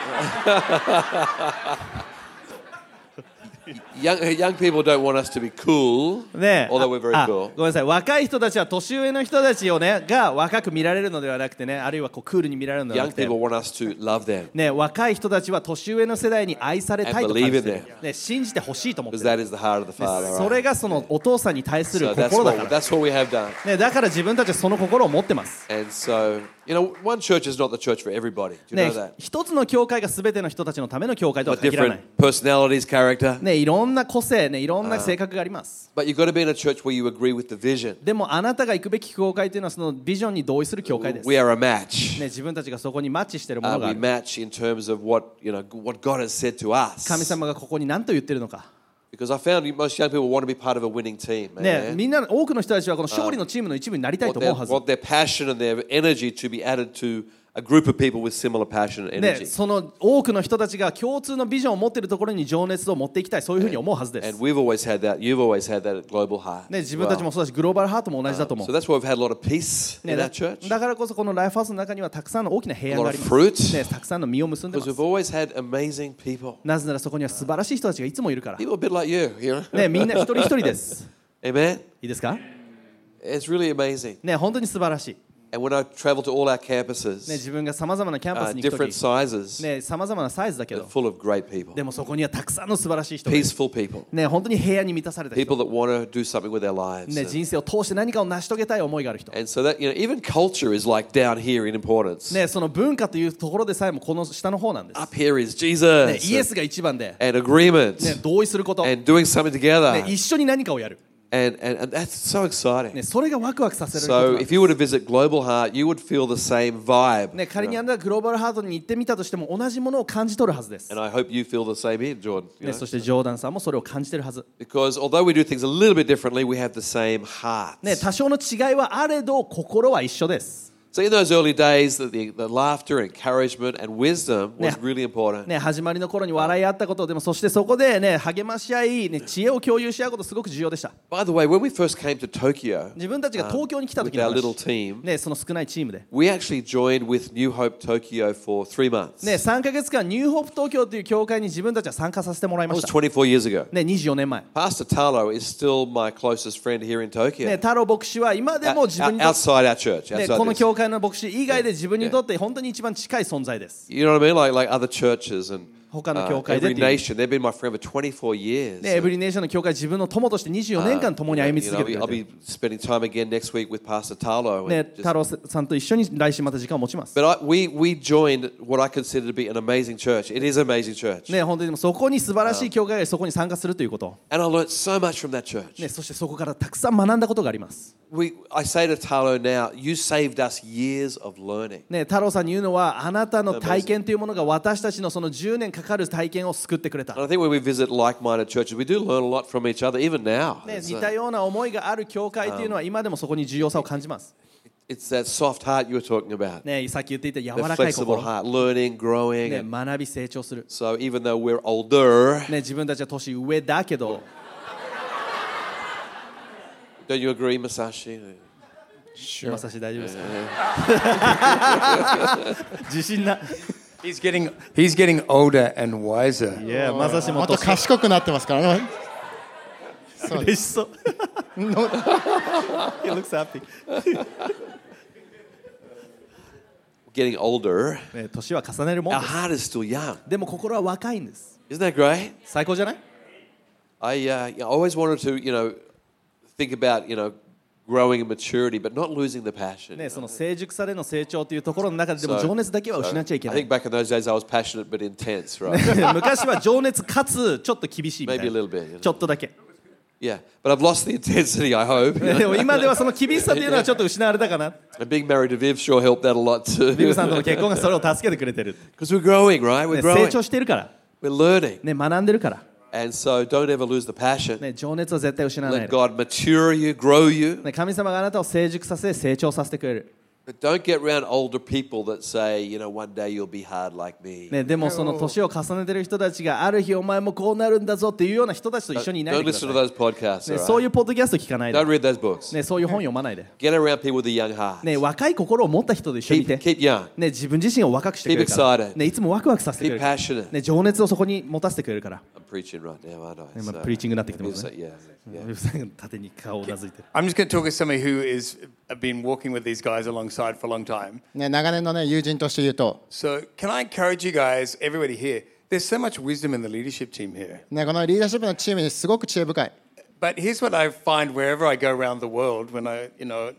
young people don't want us to be cool, ね、 although we're very あ cool. ごめんなさい、若い人たちは年上の人たちをねが若く見られるのではなくてね、あるいはこうクールに見られるのでは Young なくて、 people want us to love them ね、若い人たちは年上の世代に愛されたいと感じてる、ね、信じてほしいと思って because る、 that is the heart of the ね Father. それがそのお父さんに対する So that's 心だから、 what we have done. ね、だから自分たちはその心を持ってます、 And so, one church is not the church for everybody. Do you ね know that?、 一つの教会が全ての人たちのための教会とは But 限らない、 different personalities, character. ね、いろんな個性、ね、いろんな性格があります、 But you've got to be in a church where you agree with the vision. でもあなたが行くべき教会というのはそのビジョンに同意する教会です、 We are a match. ね、自分たちがそこにマッチしているものがあ We る、 match in terms of what God has said to us. 神様がここに何と言ってるのか、 Because I found most young people want to be part of a winning team. ね、 Man. みんな多くの人たちはこの勝利のチームの一部になりたいと思うはず、 Want their passion and their energy to be added to a group of people with similar passion and ね、 energy. その多くの人たちが共通のビジョンを持っているところに情熱を持っていきたい、そういうふうに思うはずです、 And we've always had that. You've always had that at Global Heart. ね、自分たちもそうだしグローバルハートも同じだと思う、 So that's why we've had a lot of peace ね、 in だ our church. だからこそこのライフハウスの中にはたくさんの大きな平安があります、 A lot of fruit. ね、たくさんの実を結んでま Because す we've always had amazing people. なぜならそこには素晴らしい人たちがいつもいるから、 People a bit like you, you know? ね、みんな一人一人です Amen? いいですか、 It's really amazing. ね、本当に素晴らしい、 And when I travel to all our ね、 campuses, 自分がさまざまなキャンパスに行くと different き、 sizes, ね、さまざまなサイズだけ but ど full of great people. でもそこにはたくさんの素晴らしい人がいる、 Peaceful people. ね、本当に平安に満たされた人、 People that want to do something with their lives. ね、人生を通して何かを成し遂げたい思いがある人、 And so that, even culture is like down here in importance. ね、その文化というところでさえもこの下の方なんです、 Up here is ね、 Jesus イエスが一番で、 and agreement ね、同意すること、ね、 and doing something together. 一緒に何かをやる、 And that's so exciting. ね、それがワクワクさせることな So んで if す、 you were to visit Global Heart, you would feel the same vibe. ね、仮にあなたがグローバルハートに行ってみたとしても同じものを感じ取るはずです、 And I hope you feel the same here, Jordan. ね、そしてジョーダンさんもそれを感じてるはず、 Because although we do things a little bit differently, we have the same heart. ね、多少の違いはあれど心は一緒です、 So in those early days, the laughter, encouragement, and wisdom was really important. ね、始まりの頃に笑い合ったこと、でもそしてそこで、ね、励まし合い、ね、知恵を共有し合うことすごく重要でした。 By the way, when we first came to Tokyo 自分たちが東京に来た with 時の our 話 little team, ね、その少ないチームで、 we actually joined with New Hope Tokyo for 3 months. ね、3ヶ月間ニューホープ東京という教会に自分たちは参加させてもらい That ま was した、 24 years ago. ね、24年前、 Pastor Talo is still my closest friend here in ね、 Tokyo. 太郎牧師は今でも自分にとって、 Outside our church. ね、 Outside この this. 教会の牧師以外で自分にとって本当に一番近い存在です。 You know what I mean? Like other churches and 他の教会で every nation. They've been my friend for 24 years. ね、エブリネーションの教会自分の友として24年間共に歩み続けてく I'll れて be spending time again next week with Pastor Talo. る、ね、 And 太郎さんと一緒に来週また時間を持ちます。 but we joined what I consider to be an amazing church. It is an amazing church. ね、本当にでもそこに素晴らしい教会がありそこに参加するということ、 And I learned so much from that church. ね、そしてそこからたくさん学んだことがあります。 I say to Talo now, you saved us years of learning. ね、太郎さんに言うのはあなたの体験というものが私たちのその10年かかる体験を救ってくれた、 And I think when we visit like-minded churches, we do learn a lot from each other, even now. ね、 It's, 似たような思いがある教会というのは今でもそこに重要さを感じます、 it's that soft heart you were talking about. ね、さっき言っていた The 柔らかい flexible 心、 heart, learning, growing. ね、 And 学び成長する、 so even though we're older, ね、自分たちは年上だけど don't you agree, Masashi? 今さし大丈夫ですか、自信な He's getting older and wiser. いやまさしももっと賢くなってますからね。そう嬉しそう He looks happy Getting older, ね、年は重ねるもん our です。 heart is still young. でも心は若いんです。 Isn't that great? 最高じゃない？ I always wanted to, think about, growing in maturity, but not losing the passion. ね、その成熟さでの成長というところの中ででも情熱だけは失っちゃいけな I い think back in those days I was passionate but intense, right? 昔は情熱かつちょっと厳しいみたい Maybe a な little bit. You know? ちょっとだけ Yeah, but I've lost the intensity, I hope. でも今ではその厳しさっていうのはちょっと失われたかな And being married to Viv sure helped that a lot ビブ too. さんとの結婚がそれを助けてくれてる、 Because we're growing, right? We're ね、成 growing. 長してるから、 We're learning. ね、学んでるから、 And so don't ever lose the passion. ね、情熱は絶対失わない Let で、 God mature you, grow you. ね、神様があなたを成熟させ成長させてくれる、 But don't get around older people that say, you know, one day you'll be hard like me. ね、でもその年を重ねてる人たちがある日お前もこうなるんだぞっていうような人たちと一緒にいない Don't でくださ listen い、 to those podcasts. ね、 All そうい right? うポッドキャスト聞かないで、 Don't read those books. ね、そういう本読まないで、 Get around people with a young heart. ね、若い心を持った人と一緒にいて、 Keep young. ね、自分自身を若くしてくれるか Keep ら、 excited. ね、いつもワクワクさせてくれ Be るから、 passionate. ね、情熱をそこに持たせてくれるから、 I'm preaching right now, aren't I? ね、まあ So- プリーチングになってきてます So, ね。 yeah, yeah. ウェブさんが縦に顔をうなずいてる。 I'm just going to talk as somebody who is been walking with these guys alongside for a long time. ね、長年の、ね、友人として言うと、 So can I encourage you guys, everybody here? There's so much wisdom in the leadership team here. ね、このリーダーシップのチームにすごく知恵深い。 But here's what I find wherever I go around the world, when I,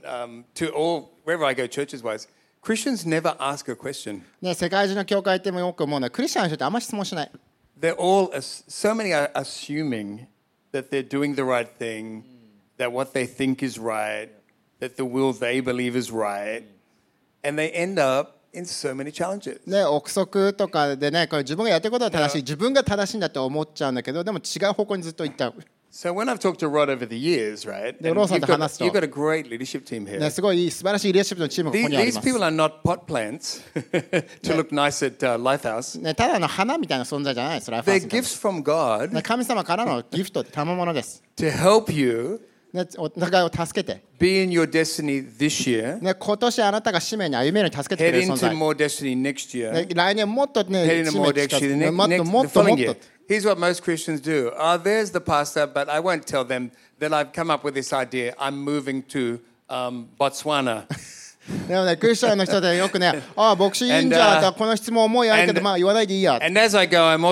to all wherever I go churches-wise, Christians never ask a question. ね、世界中の教会ってもよく思うのはクリスチャンの人ってあんま質問しない。 They're all, so many are assuming that they're doing the right thing, that what they think is right, that the will they believe is right, and they end up in so many challenges. ね、憶測とかでね、これ自分がやってることは正しい、自分が正しいんだって思っちゃうんだけど、でも違う方向にずっと行っちゃう。 So when I've talked to Rod over the years, right, Yeah, and Rod's you've had the got a great leadership team here. ね、すごい素晴らしいリーダーシップのチームがここにあり These ます。 people are not pot plants to look nice at Lifehouse. ね、ただの花みたいな存在じゃないです。ライフハウ They're スみたいな gifts from God ね、神様からのギフトって賜物です。 to help you ね、お互いを助けて、 be in your destiny this year, ね、今年あなたが使命に歩めるように助けて head くれる存 into 在。 more destiny next year, ね、来年もっとね、 head into 使 more 命に近づ destiny く the ね、もっと next, もっ the とも following っ year. と。 Here's what most Christians do. There's the pastor, but I won't tell them that I've come up with this idea. I'm moving to Botswana. でもね、クリスチャンの人でよくね、ああ、牧師いいんじゃ、 And, この質問重いあるけど、 and- まあ言わないでいいや。 And as I go, I'm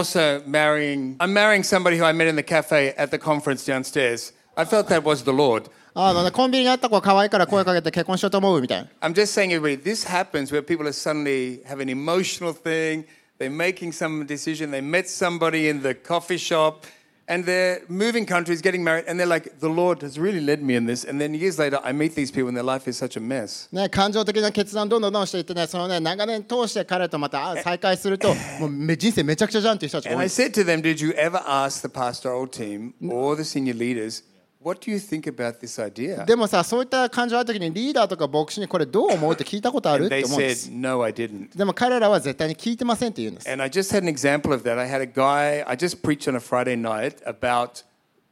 marrying somebody who I met in the cafe at the conference downstairs. I felt that was the Lord. ね、コンビニにあった子が可愛いから声かけて結婚しようと思うみたいな。 I'm just saying, everybody, this happens where people are suddenly have an emotional thing. They're making some decision. They met somebody in the coffee shop, and they're moving countries, getting married, and they're like, the Lord has really led me in this. And then years later, I meet these people, and their life is such a mess. ね、感情的な決断をどんどんしていってね、そのね、長年通して彼とまた再会すると、もう人生めちゃくちゃじゃんっていう人たちが And 多い I。said to them, did you ever ask the pastoral team or the senior leaders, what do you think about this idea? でもさ、そういった感情があるときにリーダーとか牧師にこれどう思うって聞いたことある And って they 思うんで said, す。 no, I didn't. でも彼らは絶対に聞いてませんって言うんです。 And I just had an example of that. I had a guy, I just preached on a Friday night about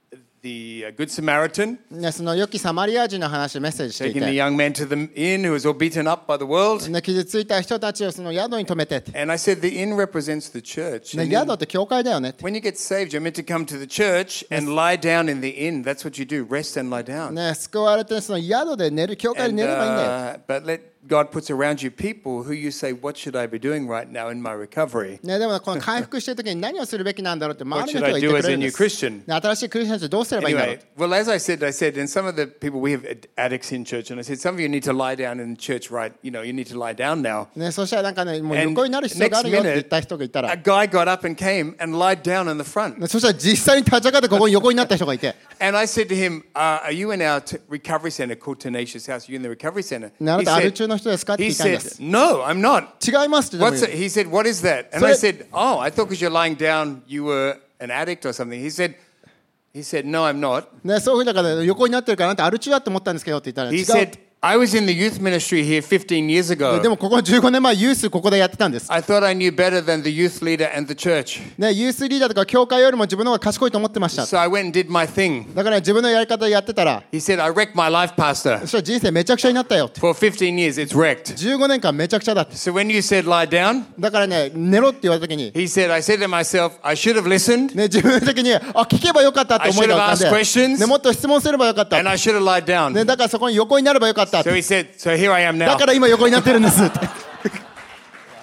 the Good Samaritan ね、その良きサマリア人の話メッセージしてい taking the て、 young man to the inn who was all beaten up by the world. ね、傷ついた人たちをその宿に止めてって And I said, the inn represents the church. ね、 And 宿って教会だよねって when you get saved, you're meant to come to the church and lie down in the inn. That's what you do, rest and lie down. ね、救われてその宿で寝る、教会で And, 寝ればいいんだよ。 but let God puts around you people who you say, what should I be doing right now in my recovery? ね、でもこの回復してる時に何をするべきなんだろうって周りの What 人 should が I 言って do く as れ a るん new です。 Christian? ね、新しいクリスチャンたちどうすればいいんだろう Anyway, well, as I said, and some of the people we have addicts in church, and I said, some of you need to lie down in church, right? You need to lie down now. ね、そしたらなんかね、もう And 横になる必要があ next るよって言 minute, った人がいたら、 a guy got up and came and lied down in the front. ね、そしたら実際に立ち上がってここに横になった人がいて、 And I said to him, are you in our recovery center called Tenacious House? Are you in the recovery center? ね、あな He たアル said, 中の人ですかって聞 he いたんで said す。 no, I'm not. 違いますってでも What's 言 it? う He said, what is that? And I said, oh, I thought because you're lying down, you were an addict or something. He said, no, I'm not. ね、そういうふうだから横になってるからあなたアル中だって思ったんですけどって言ったら、違 He う。 said, I was in the youth ministry here 15 years で ago. もここ15年前ユースここでやってたんです。 I thought I knew better than the youth leader and the church. ね、ユースリーダーとか教会よりも自分の方が賢いと思ってました。 So I went and did my thing. だから自分のやり方でやってたら、 He said, I wrecked my life, Pastor. そしたら人生めちゃくちゃになったよって。 For 15 years, it's wrecked. 15年間めちゃくちゃだって。 So when you said lie down, だからね、寝ろって言われた時に、 he said, I said to myself, I should have listened ね、自分的に、聞けばよかったって思いが浮かん I should have asked questions. で、ね、もっと質問すればよかった。 and I should have lied down. ね、だからそこに横になればよかった。 So he said, so here I am だ now. から今横になってるんですって。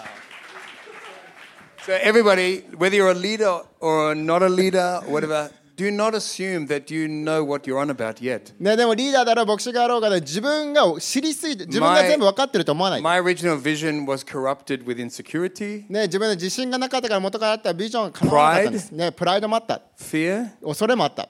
So everybody, whether you're a leader or not a leader, or whatever, do not assume that you know what you're on about yet. ね、でもリーダーだろう牧師があろうが、ね、自分が知りすぎて自分が全部分かってると思わない、 My original vision was corrupted with insecurity, ね、自分で自信がなかったから元からあったビジョンが叶わなかったんです、ね、プライドもあった fear, 恐れもあった、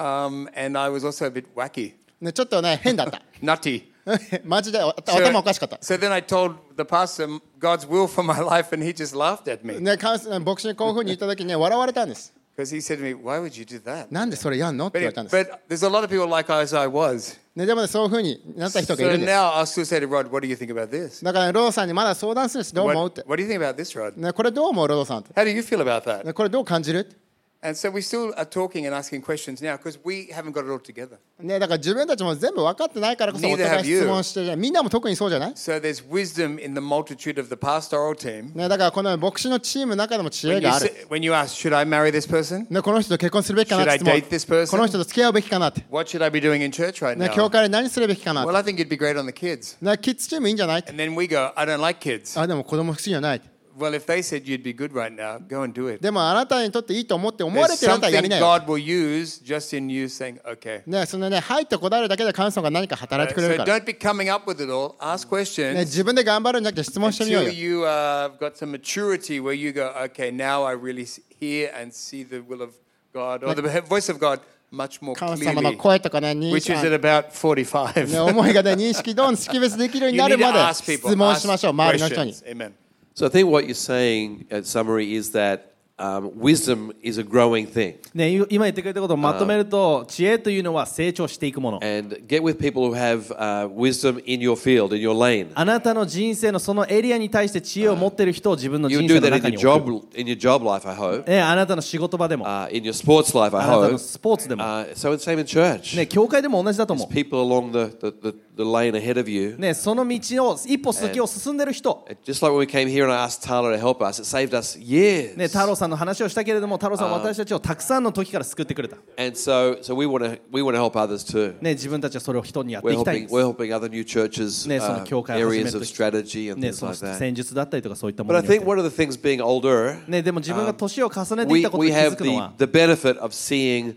and I was also a bit wacky, ね、ちょっとね変だった nutty. マジで頭おかしかった、 So then I told the pastor God's will for my life, and he just laughed at me ね、牧師にこういうふうに言った時に、ね、笑われたんです because he said to me, "Why would you do that?" なんでそれやんのって言われたんです、 But there's a lot of people like as I was. ね、でもねそういうふうになった人がい So るんです now I'll still say to Rod, "What do you think about this?" だから、ね、ロドさんにまだ相談するんですどう思うって What do you think about this, Rod? ね、これどう思うロドさんって、 How do you feel about that? ね、これどう感じる、 And so we still are talking and asking questions now because we haven't got it all together. ね、だから自分たちも全部分かってないからこそお Neither 互 have い you. 質問して、みんなも特にそうじゃない、 So there's wisdom in the multitude of the pastoral team. ね、だからこの牧師のチームの中でも知恵 When がある、 when you ask, should I marry this person? ね、この人と結婚するべきかなって質 Should I 問 date this person? この人と付き合うべきかなって、 What should I be doing in church right ね、教 now? 会で何するべきかなって、 Well, I think it'd be great on the kids. ね、キッズチームいいんじゃないって、 And then we go, I don't like kids. あでも子供好きじゃないって、 Well, if they said you'd be good right now, go and do it. でもあなたにとっていいと思って思わ There's れてるあなたはやり something なよ、 God will use just in you saying, okay. ね、そのね入ってこられるだけで神様が何か働いてくれ So るから、 don't be coming up with it all. Ask ね、 questions 自分で頑張るんじゃなくて質問してみよう until よ、 you got some maturity where you go, okay, now I really hear and see the will of God or the voice of God much more 神様の clearly, 声とかね認 which is 識、 at about 45. ね、思いがね認識どん識別できるように You な need る to まで ask people, 質問しま ask しょう、周りの人に。 questions. Amen. So I think what you're saying, in summary, is that wisdom is a growing thing. ね、今言ってくれたことをまとめると、知恵というのは成長していくもの。 And get with people who have wisdom in your field, in your lane. あなたの人生のそのエリアに対して知恵を持っている人を自分の You 人 do 生の that 中 in に your 置く。 job life, I hope. ね、あなたの仕事場でも、 In your sports life, あ I なたの hope. スポーツでも、 So it's same in church. ね、教会でも同じだと思 People along the lane ahead of you. う。ね、その道を一歩先を進んでる人。 Just like when we came here and I asked Tala to help us, it saved us years. ね、太郎さんの話をしたけれども、太郎さんは私たちをたくさんの時から救ってくれた。 And so we want to help others too. ね、自分たちはそれを人にやってい We're きたいん helping です。 we're helping other new churches ね、その教会を始める areas of 時 strategy and ね、 things その like that. 戦術だったりとかそういったも But の I によっ think て。 one of the things being older, ね、でも自分が年を重ねていったこと we に気づ have くのは、 the benefit of seeing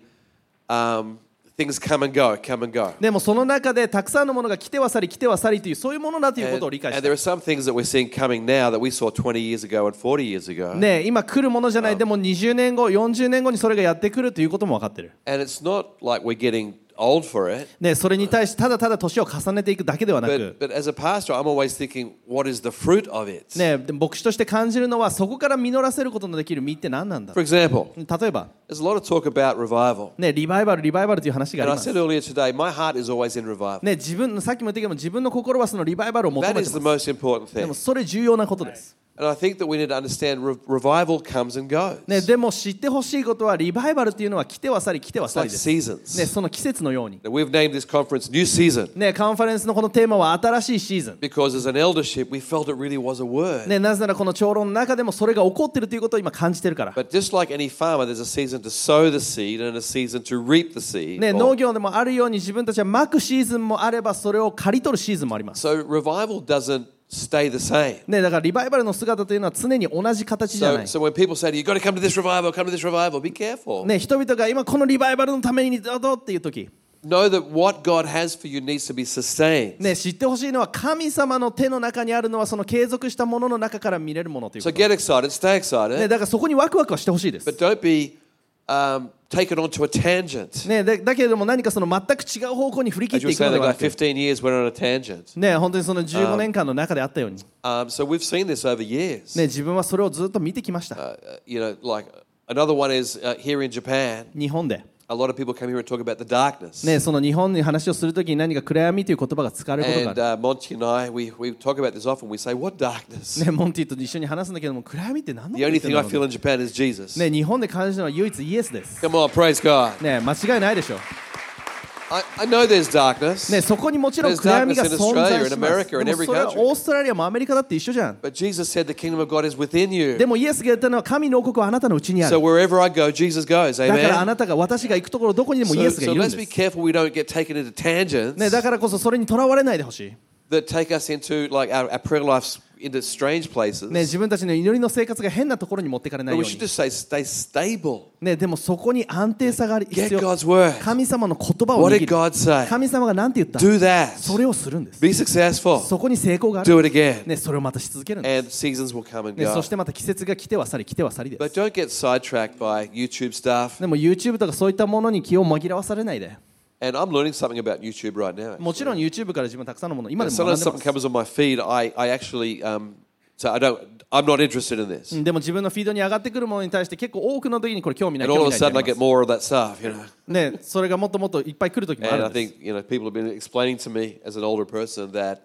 things come and go, come and go. でもその中でたくさんのものが来ては去り来ては去りというそういうものだということを理解し And た there are some things that we're seeing coming now that we saw 20 years ago and 40 years ago. ね、今来るものじゃない、でも20年後40年後にそれがやってくるということも分かってる、 And it's not like we're getting old for it. ね、それに対してただただ年を重ねていくだけではなく、 But as a pastor, I'm always thinking, what is the fruit of it? ね、で牧師として感じるのはそこから実らせることのできる実って何なんだ For example, 例えば、 there's a lot of talk about revival. ね、リバイバルという話があ And り I ます、 said earlier today, my heart is always in revival. ね、さっきも言ったけども自分の心はそのリバイバルを求 That め is て the ます most important で thing. もそれ重要なことです、 And I think that we need to understand revival comes and goes. ね、でも知ってほしいことはリバイバルというのは来ては去り来ては It's 去り like です、ね、 seasons. その季節のように、 Now, we've named this conference New Season ね、カンファレンスのこのテーマは新しいシーズン、 because as an eldership, we felt it really was a word. ね、なぜならこの長老の中でもそれが起こっているということを今感じているから、 But just like any farmer, there's a season to sow the seed and a season to reap the seed. ね、農業でもあるように自分たちはまくシーズンもあればそれを刈り取るシーズンもあります、 So revival doesn't stay the same. ね、だからリバイバルの姿というのは常に同じ形じゃない、 So when people say to you, you've got to come to this revival, be careful. ね、人々が今このリバイバルのためにどうぞっていう時、 Know that what God has for you needs to be sustained. ね、知ってほしいのは神様の手の中にあるのはその継続したものの中から見れるものというこ So と、 get excited, stay ね、 excited, だからそこにワクワクはしてほしいです、 but don't be taken onto a tangent. ね、だけれども何かその全く違う方向に振り切っ As て you いく were の saying, で the は guy なく、 15 years went on a tangent. ね、本当にその15年間の中であったように、 So we've seen this over years. ね、自分はそれをずっと見てきました、 Like another one is here in Japan. 日本で、 A lot of people come here and talk about the darkness. ね、その日本に話をするときに何か暗闇という言葉が使われることがあ And Monty and I, we talk about this often. We say, what darkness? る、ね、モンティと一緒に話すんだけども、暗闇って何のこ The と言 only ってん thing だ I ろう feel ね、 in Japan is Jesus. ね、日本で感じるのは唯一イエスです、 Come on, praise God. ね、間違いないでしょう、 I know there's darkness. ね、そこにもちろん暗闇が存在します。でもそれはオーストラリアもアメリカだって一緒じゃん。 But Jesus said the kingdom of God is within you. でもイエスが言ったのは神の王国はあなたのうちにあ So る。 wherever I go, Jesus goes. だからあ Amen. なたが私が行くところどこにでもイエスが So いるん let's be です。 careful we don't get taken into tangents. ね、だからこそそれにとらわれないでほしい。 that take us into like our prayer lives into strange places. ね、自分たちの祈りの生活が変なところに持っていかれない But よ we う should に、 just say, stay stable. ね、でもそこに安定さが必 Get 要。 God's word. 神様の言葉を What 握 did る。 God say? 神様が何て言った Do that. それをするんです。 Be successful. そこに成功がある。 Do it again. ね、それをまたし続けるんで And seasons will come and す。ね、そ go. してまた季節が来ては去り来ては去りで But す。 don't get sidetracked by YouTube stuff. でも YouTube とかそういったものに気を紛らわされないで。 And I'm learning something about YouTube right now. もちろん YouTube から自分たくさんのもの今でも Sometimes 学んで something ます。 comes on my feed. I actually so I'm not interested in this. でも自分のフィードに上がってくるものに対して結構多くの時にこれ興味ない And 興 all 味 of な a いって sudden I なり get ます more of that stuff, ね、それがもっともっといっぱい来る時もあ And る I んです。 think people have been explaining to me as an older person that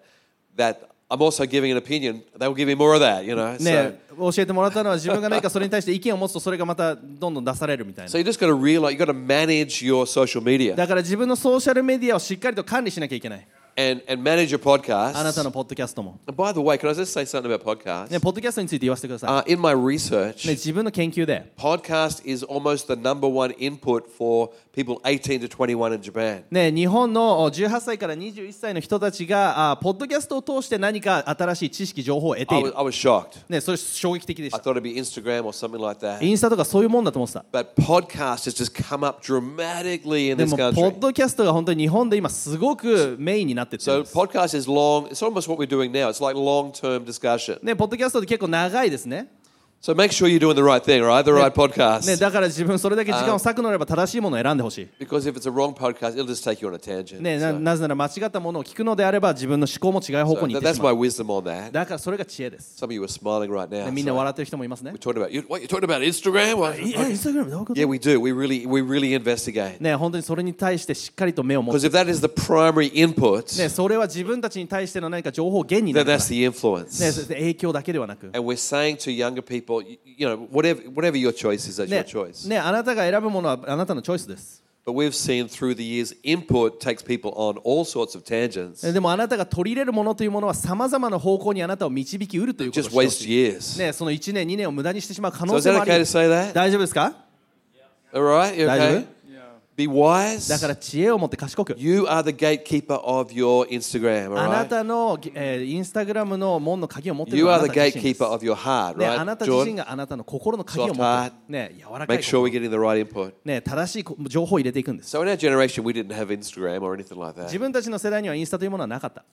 I'm also giving an opinion. They will give me more of that, So, ね、教えてもらったのは自分が何かそれに対して意見を持つとそれがまたどんどん出されるみたい so な。 you just got to realize you got to manage your social media だから自分のソーシャルメディアをしっかりと管理しなきゃいけない。 and manage your podcast. あなたのポッドキャストも。 And by the way, can I just say something about podcasts? ね、ポッドキャストについて言わせてくださ In my い。ね、 research, 自分の研究で、 podcast is almost the number one input for people 18 to 21 in Japan. ね、日本の18歳から21歳の人たちがポッドキャストを通して何か新しい知識情報を得て I い was, る。 I was shocked. ね、それ衝撃的でし I た。 thought it'd be Instagram or something like that. インスタとかそういうもんだと思ってた。 But podcast has just come up dramatically in で this もポ country. ッドキャストが本当に日本で今すごくメインになってってる So んです。 podcast is long. It's almost what we're doing now. It's like long-term discussion. ね、ポッドキャストって結構長いですね。 So make sure you're doing the right thing, right? The right ね、 podcast. だから自分それだけ時間を割くのであれば正しいものを選んでほしい。 Because if it's a wrong podcast, it'll just take you on a tangent. ね、 So- なぜなら間違ったものを聞くのであれば自分の思考も違う方向に行って that's しま my う。 wisdom on that. だからそれが知恵です。 Some of you are smiling right ね、 now. みんな So 笑ってる人もいますね we're。talking about what you're talking about Instagram? What? インスタグラムどういうこと Yeah, we do. We really investigate. ね、本当にそれに対してしっかりと目を持 Because つ。 if that is the primary input, ね、それは自分たちに対しての何か情報源にな then るから。 that's ね、 the influence. 影響だけではなく。 And we're saying to younger people, whatever your choice is, that's your ね choice. ね、あなたが選ぶものはあなたのチョイスです。 But we've seen through the years, input takes people on all sorts of tangents. でもあなたが取り入れるものというものはさまざまな方向にあなたを導きうるということを Just してほ waste しい。 years. ね、その1年2年を無駄にしてしまう可 So 能 is 性 that もあり okay ま to す。 say that? 大丈夫ですか？ All right? You 大丈 okay? 夫？ Be wise. だから知恵を持って賢く。 You are the gatekeeper of your Instagram, あ all な right? たの、インスタグラムの門の鍵を持っている You のは are あ the なた自身です gatekeeper of your heart, ね、あ right? なた自身 Jordan, があなたの心の鍵を持 Soft っている。ね、柔らかい make sure we're 心。 getting the right input. ね、正しい情報を入れていくんです。 So in our generation, we didn't have Instagram or anything like 自 that. 分たちの世代にはインスタというものはなかった。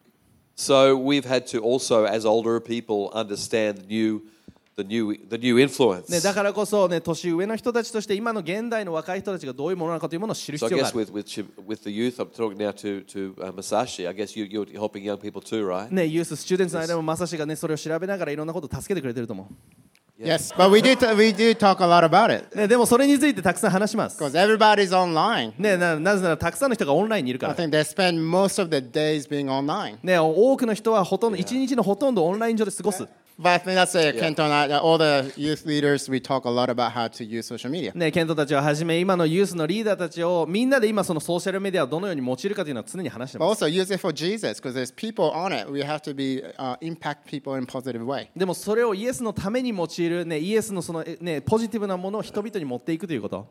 So we've had to also, as older people, understand the new influence. ね、だからこそ、ね、年上の人たちとして今の現代の若い人たちがどういうものなのかというものを知る So 必 I 要があ guess る。 with the youth, I'm talking now to Masashi. I guess you're helping young people too, right? ね、ユース、スチューデンツの間もまさしがね、それを調べながらいろんなことを助けてくれてると思 Yes, but we do talk a lot about it う。ね、でもそれについてたくさん話します。 because everybody's online. ね、なぜならたくさんの人がオンラインにいるか I ら。 think they spend most of the days being online. ね、多くの人はほとんど一日のほとんどオンライン上で過ごす。 But I think that's Kento and I, all the youth leaders, we talk a lot about how to use social media. ね、ケントたちをはじめ今のユースのリーダーたちをみんなで今そのソーシャルメディアをどのように用いるかというのは常に話して But ます。 also use it for Jesus because there's people on it. We have to be impact people in a positive way. でもそれをイエスのために用いる、ね、イエスのその、ね、ポジティブなものを人々に持っていくということ。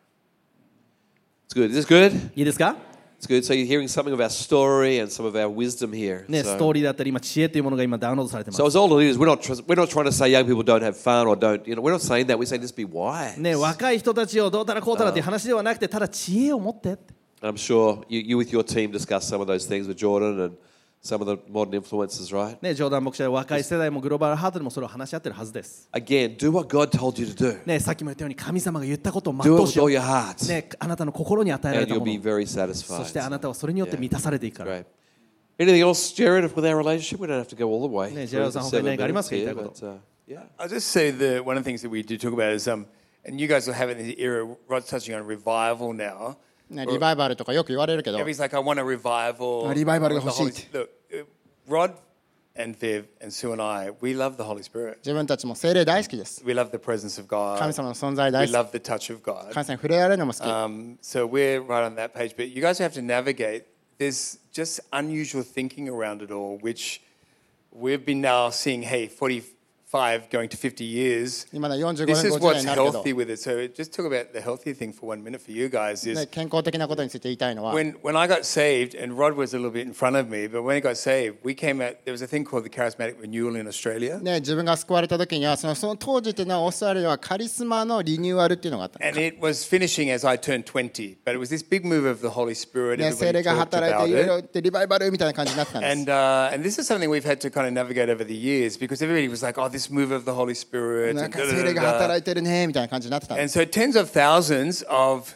It's good. Is this good? いいですか？ It's good. So you're hearing something of our story and some of our wisdom here. ね、ストーリーだったり今知恵というものが今ダウンロードされてます So。as older leaders, we're not trying to say young people don't have fun or don't. We're not saying that. We're saying just be wise. ね、若い人たちをどうたらこうたらという話ではなくてただ知恵を持って。 I'm sure you with your team discuss some of those things with Jordan and some of the modern influences, right? ね、ジョーダン牧師は若い世代もグローバルハートでもそれを話し合ってるはずです。 Again, do what God told you to do. ね、さっきも言ったように神様が言ったことを Do 全 it うし with よ all う。 your heart, ね、あなたの心に与えられ and た you'll も be の。 very そ satisfied. してあなたはそれによって満たされていくから。 Great. Anything else, Jared, with our relationship? We don't have to go all the way. 네, through 제가 the 항상 7 何かありますか？ minutes 言い here, たいこと but, yeah. I'll just say that one of the things that we do talk about is, and you guys will have it in the era, Rod's touching on revival now. ね、リバイバルとかよく言われるけど、 Everybody's like, I want a revival. リバイバルが I want 欲 the しい Holy-" Look, Rod and Viv and Sue and I, we love the Holy Spirit. 自分たちも聖霊大好きです。 We love the presence of God. 神様の存在 We 大好 love the touch of き。 God. 神様に触れられるのも好き。 So we're right on that page. But you guys have to navigate. There's just unusual thinking around it all, which we've been now seeing, hey, 40, 45 going to 50 years. 今の45 This 年 is 50年 what's になるけど healthy with it. So just talk about the healthy thing for 1 minute for you guys ね is 健康的なことについて言いたいのは when I got saved, and Rod was a little bit in front of me, but when he got saved, we came out, there was a thing called the Charismatic Renewal in Australia. ね、自分が救われた時にはその当時っていうのはオーストラリアはカリスマのリニューアルっていうのがあった And it was finishing as I turned 20, but it was this big move of the Holy Spirit. ね、精 Everybody 霊が talked 働い about ていろいろ it. ってリバイバルみたいな感じになってたんです And this is something we've had to kind of navigate over the years because everybody was like, oh, this move of the Holy Spirit. なん And, か精霊が da-da-da-da. 働いてるねみたいな感じになってたんで And す so tens of thousands of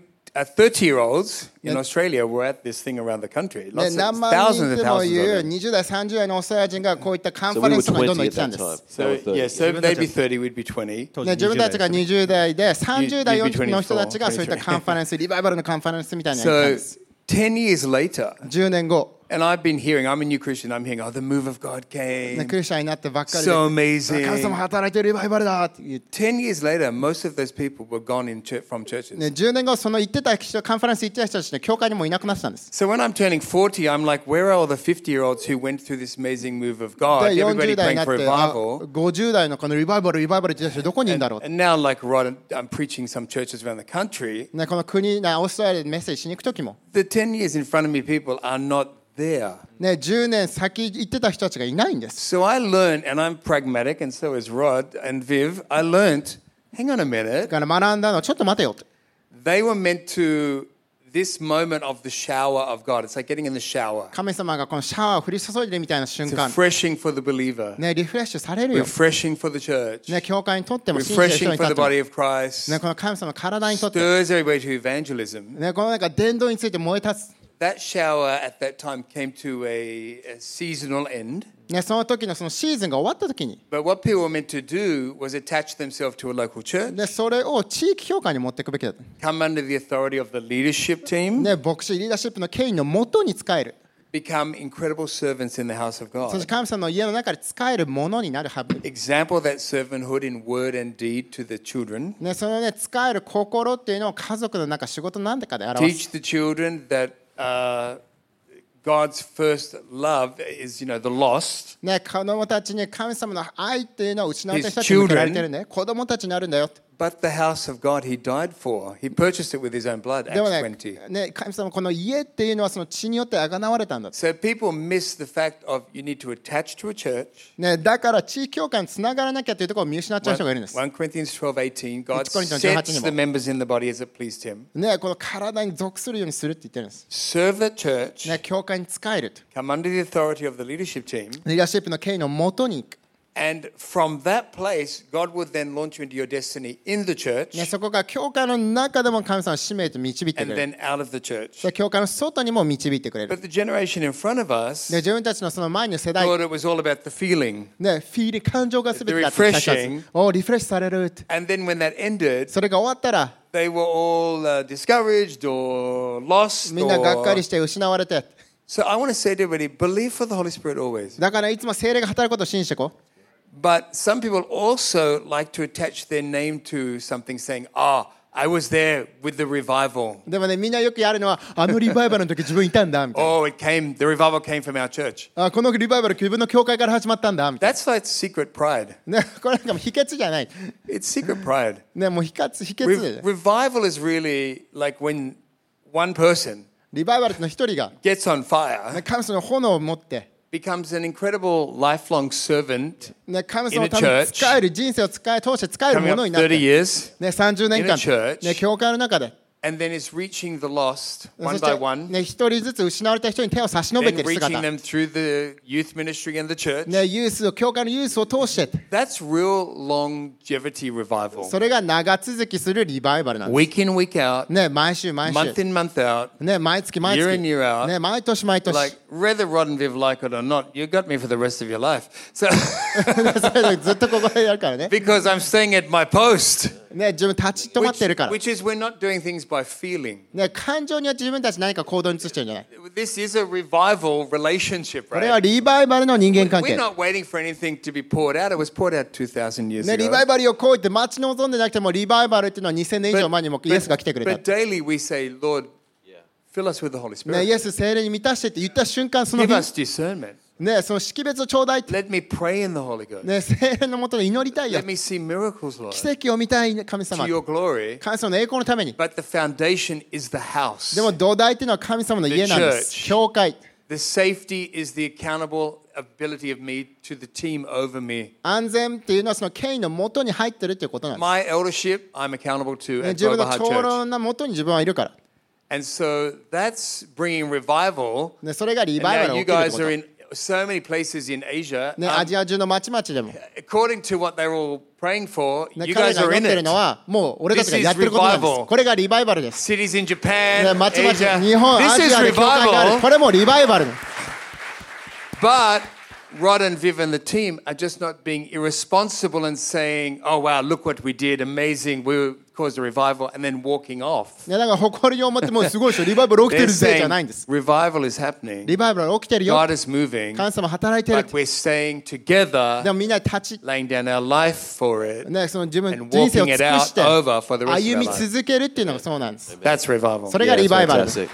30-year-olds in Australia were at this thing around the country. ね、 Lots 何 of 万 thousands 人 and とも thousands いう of them. 20代30代のオーストラリア人がこういったカン So ファ we レ were ンスとかにどんどん 20 行ってたん at で that す time. They were So, 30. yeah, so Even they'd be that's 30, we'd be 20. 当時ね、自分たちが 20 20代で30代 You'd be 40の人たちがそういったカンファレンスリバイバルのカンファレンスみたいなのに行ったん So です 10 years later, 10年後 and I've been hearing, I'm a new Christian, I'm hearing, oh, the move of God ね came. クリスチャンになってばっかりで So 神 amazing. 様働いてるリバイバルだって言って 10 years later, most of those people were gone from churches. ね、10年後その行ってた人カンファレンス行ってた人たちね教会にもいなくなってたんです So when I'm turning 40, I'm like, where are all the 50-year-olds who went through this amazing move of God? で Everybody 40代に praying なっ for てあ revival. 50代のこのリバイバルって言ってた人どこにいるんだろう And now, like Rod, I'm preaching some churches around the country. ね、この国ねオーストラリアでメッセージしに行く時も The 10 years in front of me people are not there. ね、10年先行ってた人たちがいないんです So I learned, and I'm pragmatic, and so is Rod and Viv. I learned, hang on a だ minute. から学んだのはちょっと待てよと They were meant to, this moment of the shower of God. It's like getting in the shower. 神様がこのシャワーを降り注いでるみたいな瞬 It's 間 refreshing for the believer, ね、リフレッシュされるよ、 refreshing for the church, ね、教会にとっても信じてる人 refreshing に for とっ the ても、 body of Christ, ね、この神様の体にとって、 stirs everybody to evangelism. ね、このなんか伝道について燃え立つ、 That shower at that time came to a seasonal end. ね、その時のそのシーズンが終わった時に、 But what people were meant to do was attach themselves to a local church, でそれを地域教会に持っていくべきだった、 come under the authority of the leadership team, ね、牧師リーダーシップの権威のもとに使える、 become incredible servants in the house of そして God. 神様の家の中で使えるものになるはず、 Example that servanthood in word and deed to the children. ね、そのね使える心っていうのを家族の中仕事なんでかで表す、 Teach the children that God's first love is, the lost. ね、子供たちに神様の愛っていうのを失われた人たちに向けられてるね、子供たちになるんだよって。 But the house of God he died for. He purchased it with his own blood, でも Acts ね 20. ね、神様この家っていうのはその血によってあがなわれたんだ、 So people miss the fact of you need to attach to a church. ね、だから地域教会につながらなきゃというところを見失っちゃう人がいるんです、 1 Corinthians 12:18, God 1コリントの18 sets にも。 the members in the body as it pleased him. ね、この体に属するようにするって言ってるんです、 Serve the church, ね、教会に使えると come under the authority of the leadership team, リーダーシップの権威のもとに行く、 and from that place, God would then launch you into your destiny in the church ね、そこが教会の中でも神様の使命と導いてく and れる、 then out of the church. そして教会の外にも導いてくれる、 But the generation in front of us ね、自分たちのその前の世代、 thought it was all about the feeling. ね、フィーリング感情が全てだって The 期待したん refreshing ですおリフレッシュされるって、 And then when that ended, それが終わったら they were all discouraged or lost. みんながっかり Or... して失われて、 So I want to say to everybody, believe for the Holy Spirit always. だからいつも聖霊が働くことを信じていこう。 But some people also like to attach their name to something saying, I was there with the revival. でもね、みんなよくやるのは、あのリバイバルの時自分いたんだみたいな。 Oh, the revival came from our church. あ、このリバイバル自分の教会から始まったんだみたい That's like secret pride. な。ね、これなんかもう秘訣じゃない。 It's secret pride. ね、もう秘訣 Revival is really like when one person リバイバルの一人が、 gets on fire, ね、神様の炎を持って、 becomes an incredible lifelong servant ね、神様のために使える人生を通して使える coming も up のになっ 30 て、 years ね、30年 in a 間、 church ね、教会の中で、 and then is reaching the lost そ one し by て、 one, ね、一人ずつ失われた人に手を差し伸べ then ている reaching 姿、 them through the youth ministry and the church. ね、ユースを教会のユースを通して、 That's real longevity revival. それが長続きするリバイバルなんです。 Week in, week out, ね、毎週毎週、 month in, month out. ね、毎月毎 year 月、 in, year out. ね、毎年毎年、 Like, whether Rod and Viv like it or not, you got me for the rest of your life. So, ずっとここでやるからね。 because I'm staying at my post, ね、自分立ち止まってるから。 which is we're not doing things by feeling. ね、感情によって自分たち何か行動に移してるんじゃない。 This is a revival relationship, これは right? リバイバルの人間関 We're 係。 not waiting for anything to be poured out. It was poured out 2,000 years ね、リバイ ago. バルをこう言って待ち望んでなくてもリバイバルっていうのは2000年以上前にもイエスが来てくれた。 but daily we say, Lord, fill us with the Holy ね、イ Spirit. エス聖霊に満たしてって言った瞬間その Give 日、 us discernment. ね、その識別をちょうだいって、 Let me pray in the Holy Ghost. ね、聖霊のもとで祈りたいよ Let。me see miracles, Lord, 奇跡を見たい神 to 様。 your glory. 神様の栄光のために。 But the foundation is the house. でも土台っていうのは神様の家なんです。 The church. 教会。 The safety is the accountable ability of me to the team over me. 安全っていうのはその権威のもとに入ってるっていうことなんです。 My eldership, I'm accountable to ね、 at 自分 Global の Heart 長 Church. 老なもとに自分はいるから。 And so that's bringing revival. ね、それがリ And バイバ now ル you 起きるってこ guys と。 are in so many places in Asia. ね、アジア中の町々でも。 According to what they're all praying for, ね、 you 彼 guys が are 祈 in ってる it. のはもう俺たちがやってることなんで This す。 is これがリバイバルです。 Cities in Japan, ね、町々、 Asia. 日本、ア This ジ is アで教会がある。 revival. これもリバイバル。 But Rod and Viv and the team are just not being irresponsible and saying, oh, wow, look what we did, amazing, we caused a revival, and then walking off. ね、だから誇りを持ってもうすごいでしょ。リバイバル起きて They're るぜじゃ saying ないんです。 revival is happening, リバイバル起きてるよ。 God is moving, 神様働いてる but。we're staying together, でもみんなで立ち、 laying down our life for it, ね、その自分 and 人生を walking 尽 it く out して over for the rest 歩 of み our life. 続けるっていうのがそうなんです。 That's revival. それが Yeah, リ it's バイバル。 fantastic.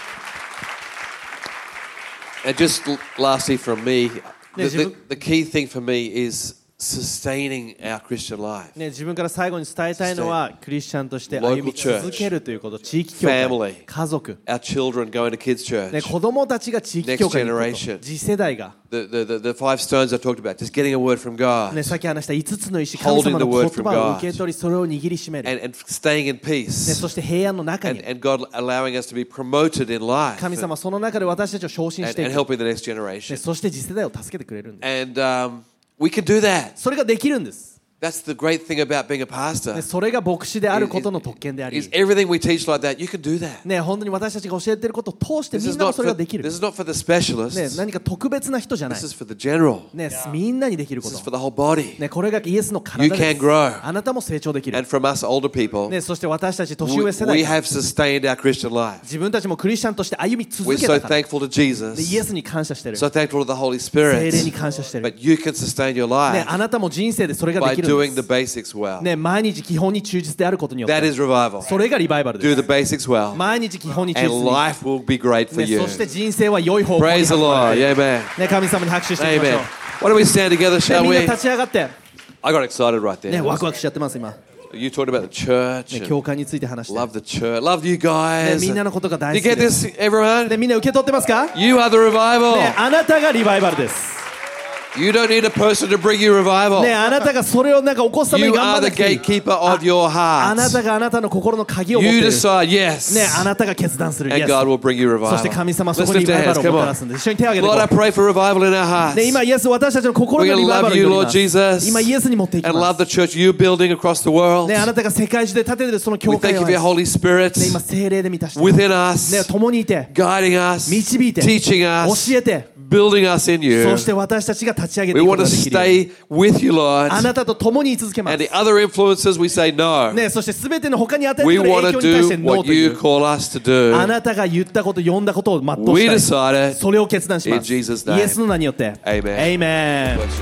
And just lastly from me, the key thing for me is sustaining our Christian life. ね、自分から最後に伝えたいのはクリスチャンとして歩み続けるということ、地域教会、 Family. 家族、 Our children going to kids' church. ね、子供たちが地域教会に行くこと、 Next generation. 次世代が、 The five stones I talked about, just getting a word from God ね、さっき話した5つの石、神様の言葉を受け取り、それを握りしめる、ね、 and staying in peace そして平安の中に、 and God allowing us to be promoted in life 神様その中で私たちを昇進してい and く、 helping the next ね、 generation. そして次世代を助けてくれるんです。 And we can do that. それができるんです。 That's the great thing about being a pastor. ね、それが牧師であることの特権であり、 Is everything we teach like that, you can do that. ね、本当に私たちが教えていることを通して This み is んなも not それができ for, る。 this is not for the ね、 specialists. 何か特別な人じゃない This。is for the general. ね、みんなにできるこ This is と。 for the whole body. ね、これがイエスの You 体で can す。 grow. あなたも成長できる。 And from us older people, ね、そして私たち年 we, 上世 we 代が have sustained our Christian life. 自分たちもクリスチャンとして歩み続 We're け so たから。 thankful to でイエ Jesus. スに感謝してる。 So thankful to the Holy 聖霊 Spirit. に感謝してる。 But you can sustain your ね、 life あなたも人生でそれが by できるん doing で the す。 basics well. ね、毎日基本に忠実であることによっ That て。 is revival. それがリバイバル Do で the す。 basics well. 毎日基本に忠 And 実に。 life will be great for ね、 you. そして人生は良い方向に Praise the 運ば Lord. れる。 Amen. ね、神様に拍手していきましょ Amen. う。 Why don't we stand together, ね、 shall みんな we? 立ち上がって、 I got excited right ね、 there. ワクワクしちゃってます今。ね、 You talked about the church. and 教会について話して。 Love the church. Love you ね、 guys. みんなのことが Do 大 you 好き get です。 this, everyone? ね、みんな受け取ってますか？ね、 You are the revival. あなたがリバイバルです。 You don't need a person to bring you revival. ね、あなたがそれをなんか起こすため You に頑張 are らな the くていい。 gatekeeper of your あな heart. たがあなたの心の鍵を持って You いる。 decide yes. ね、あなたが決断する。 And Yes God will bring you そして revival. 神様はそ Let's こに lift リバ our イバ hands. ルを Come もたら on. すんで、一緒に手を挙げてい Lord, こ I う。 pray for revival in our ね、 hearts. 今イエス私たちの心の We're リ going バイ to バ love ルを you, 祈り Lord ます。 Jesus. 今イエスに持っていき And ま love す。 the church you're building across the world. ね、あなたが世界中で建ててるその教 We 会 thank を you for your ね、 Holy Spirit 今聖霊で満たして、 within ね、 us, 共にいて、 guiding us, 導いて、 teaching 教 us, えて、 building us in そ you. して私たちが立ち上げて We いくこ want と to ができるように。 stay with you, Lord. あなたと共に居続けま And す。 the other influences, we say no. ね、そしてすべての他に与えて We くる want 影 to 響に対して do ノー what とい you う。 call us to あ do. なたが言ったこと、呼んだことを全う We したい。 decided. それを決断しま In す。 Jesus' name. イエスの名によって。 Amen. Amen. Bless you.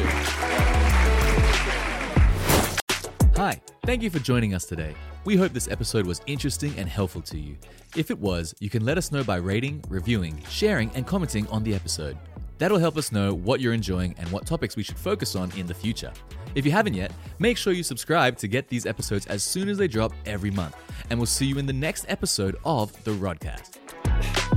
Hi, thank you for joining us today. We hope this episode was interesting and helpful to you. If it was, you can let us know by rating, reviewing, sharing, and commenting on the episode. That'll help us know what you're enjoying and what topics we should focus on in the future. If you haven't yet, make sure you subscribe to get these episodes as soon as they drop every month. And we'll see you in the next episode of The Rodcast.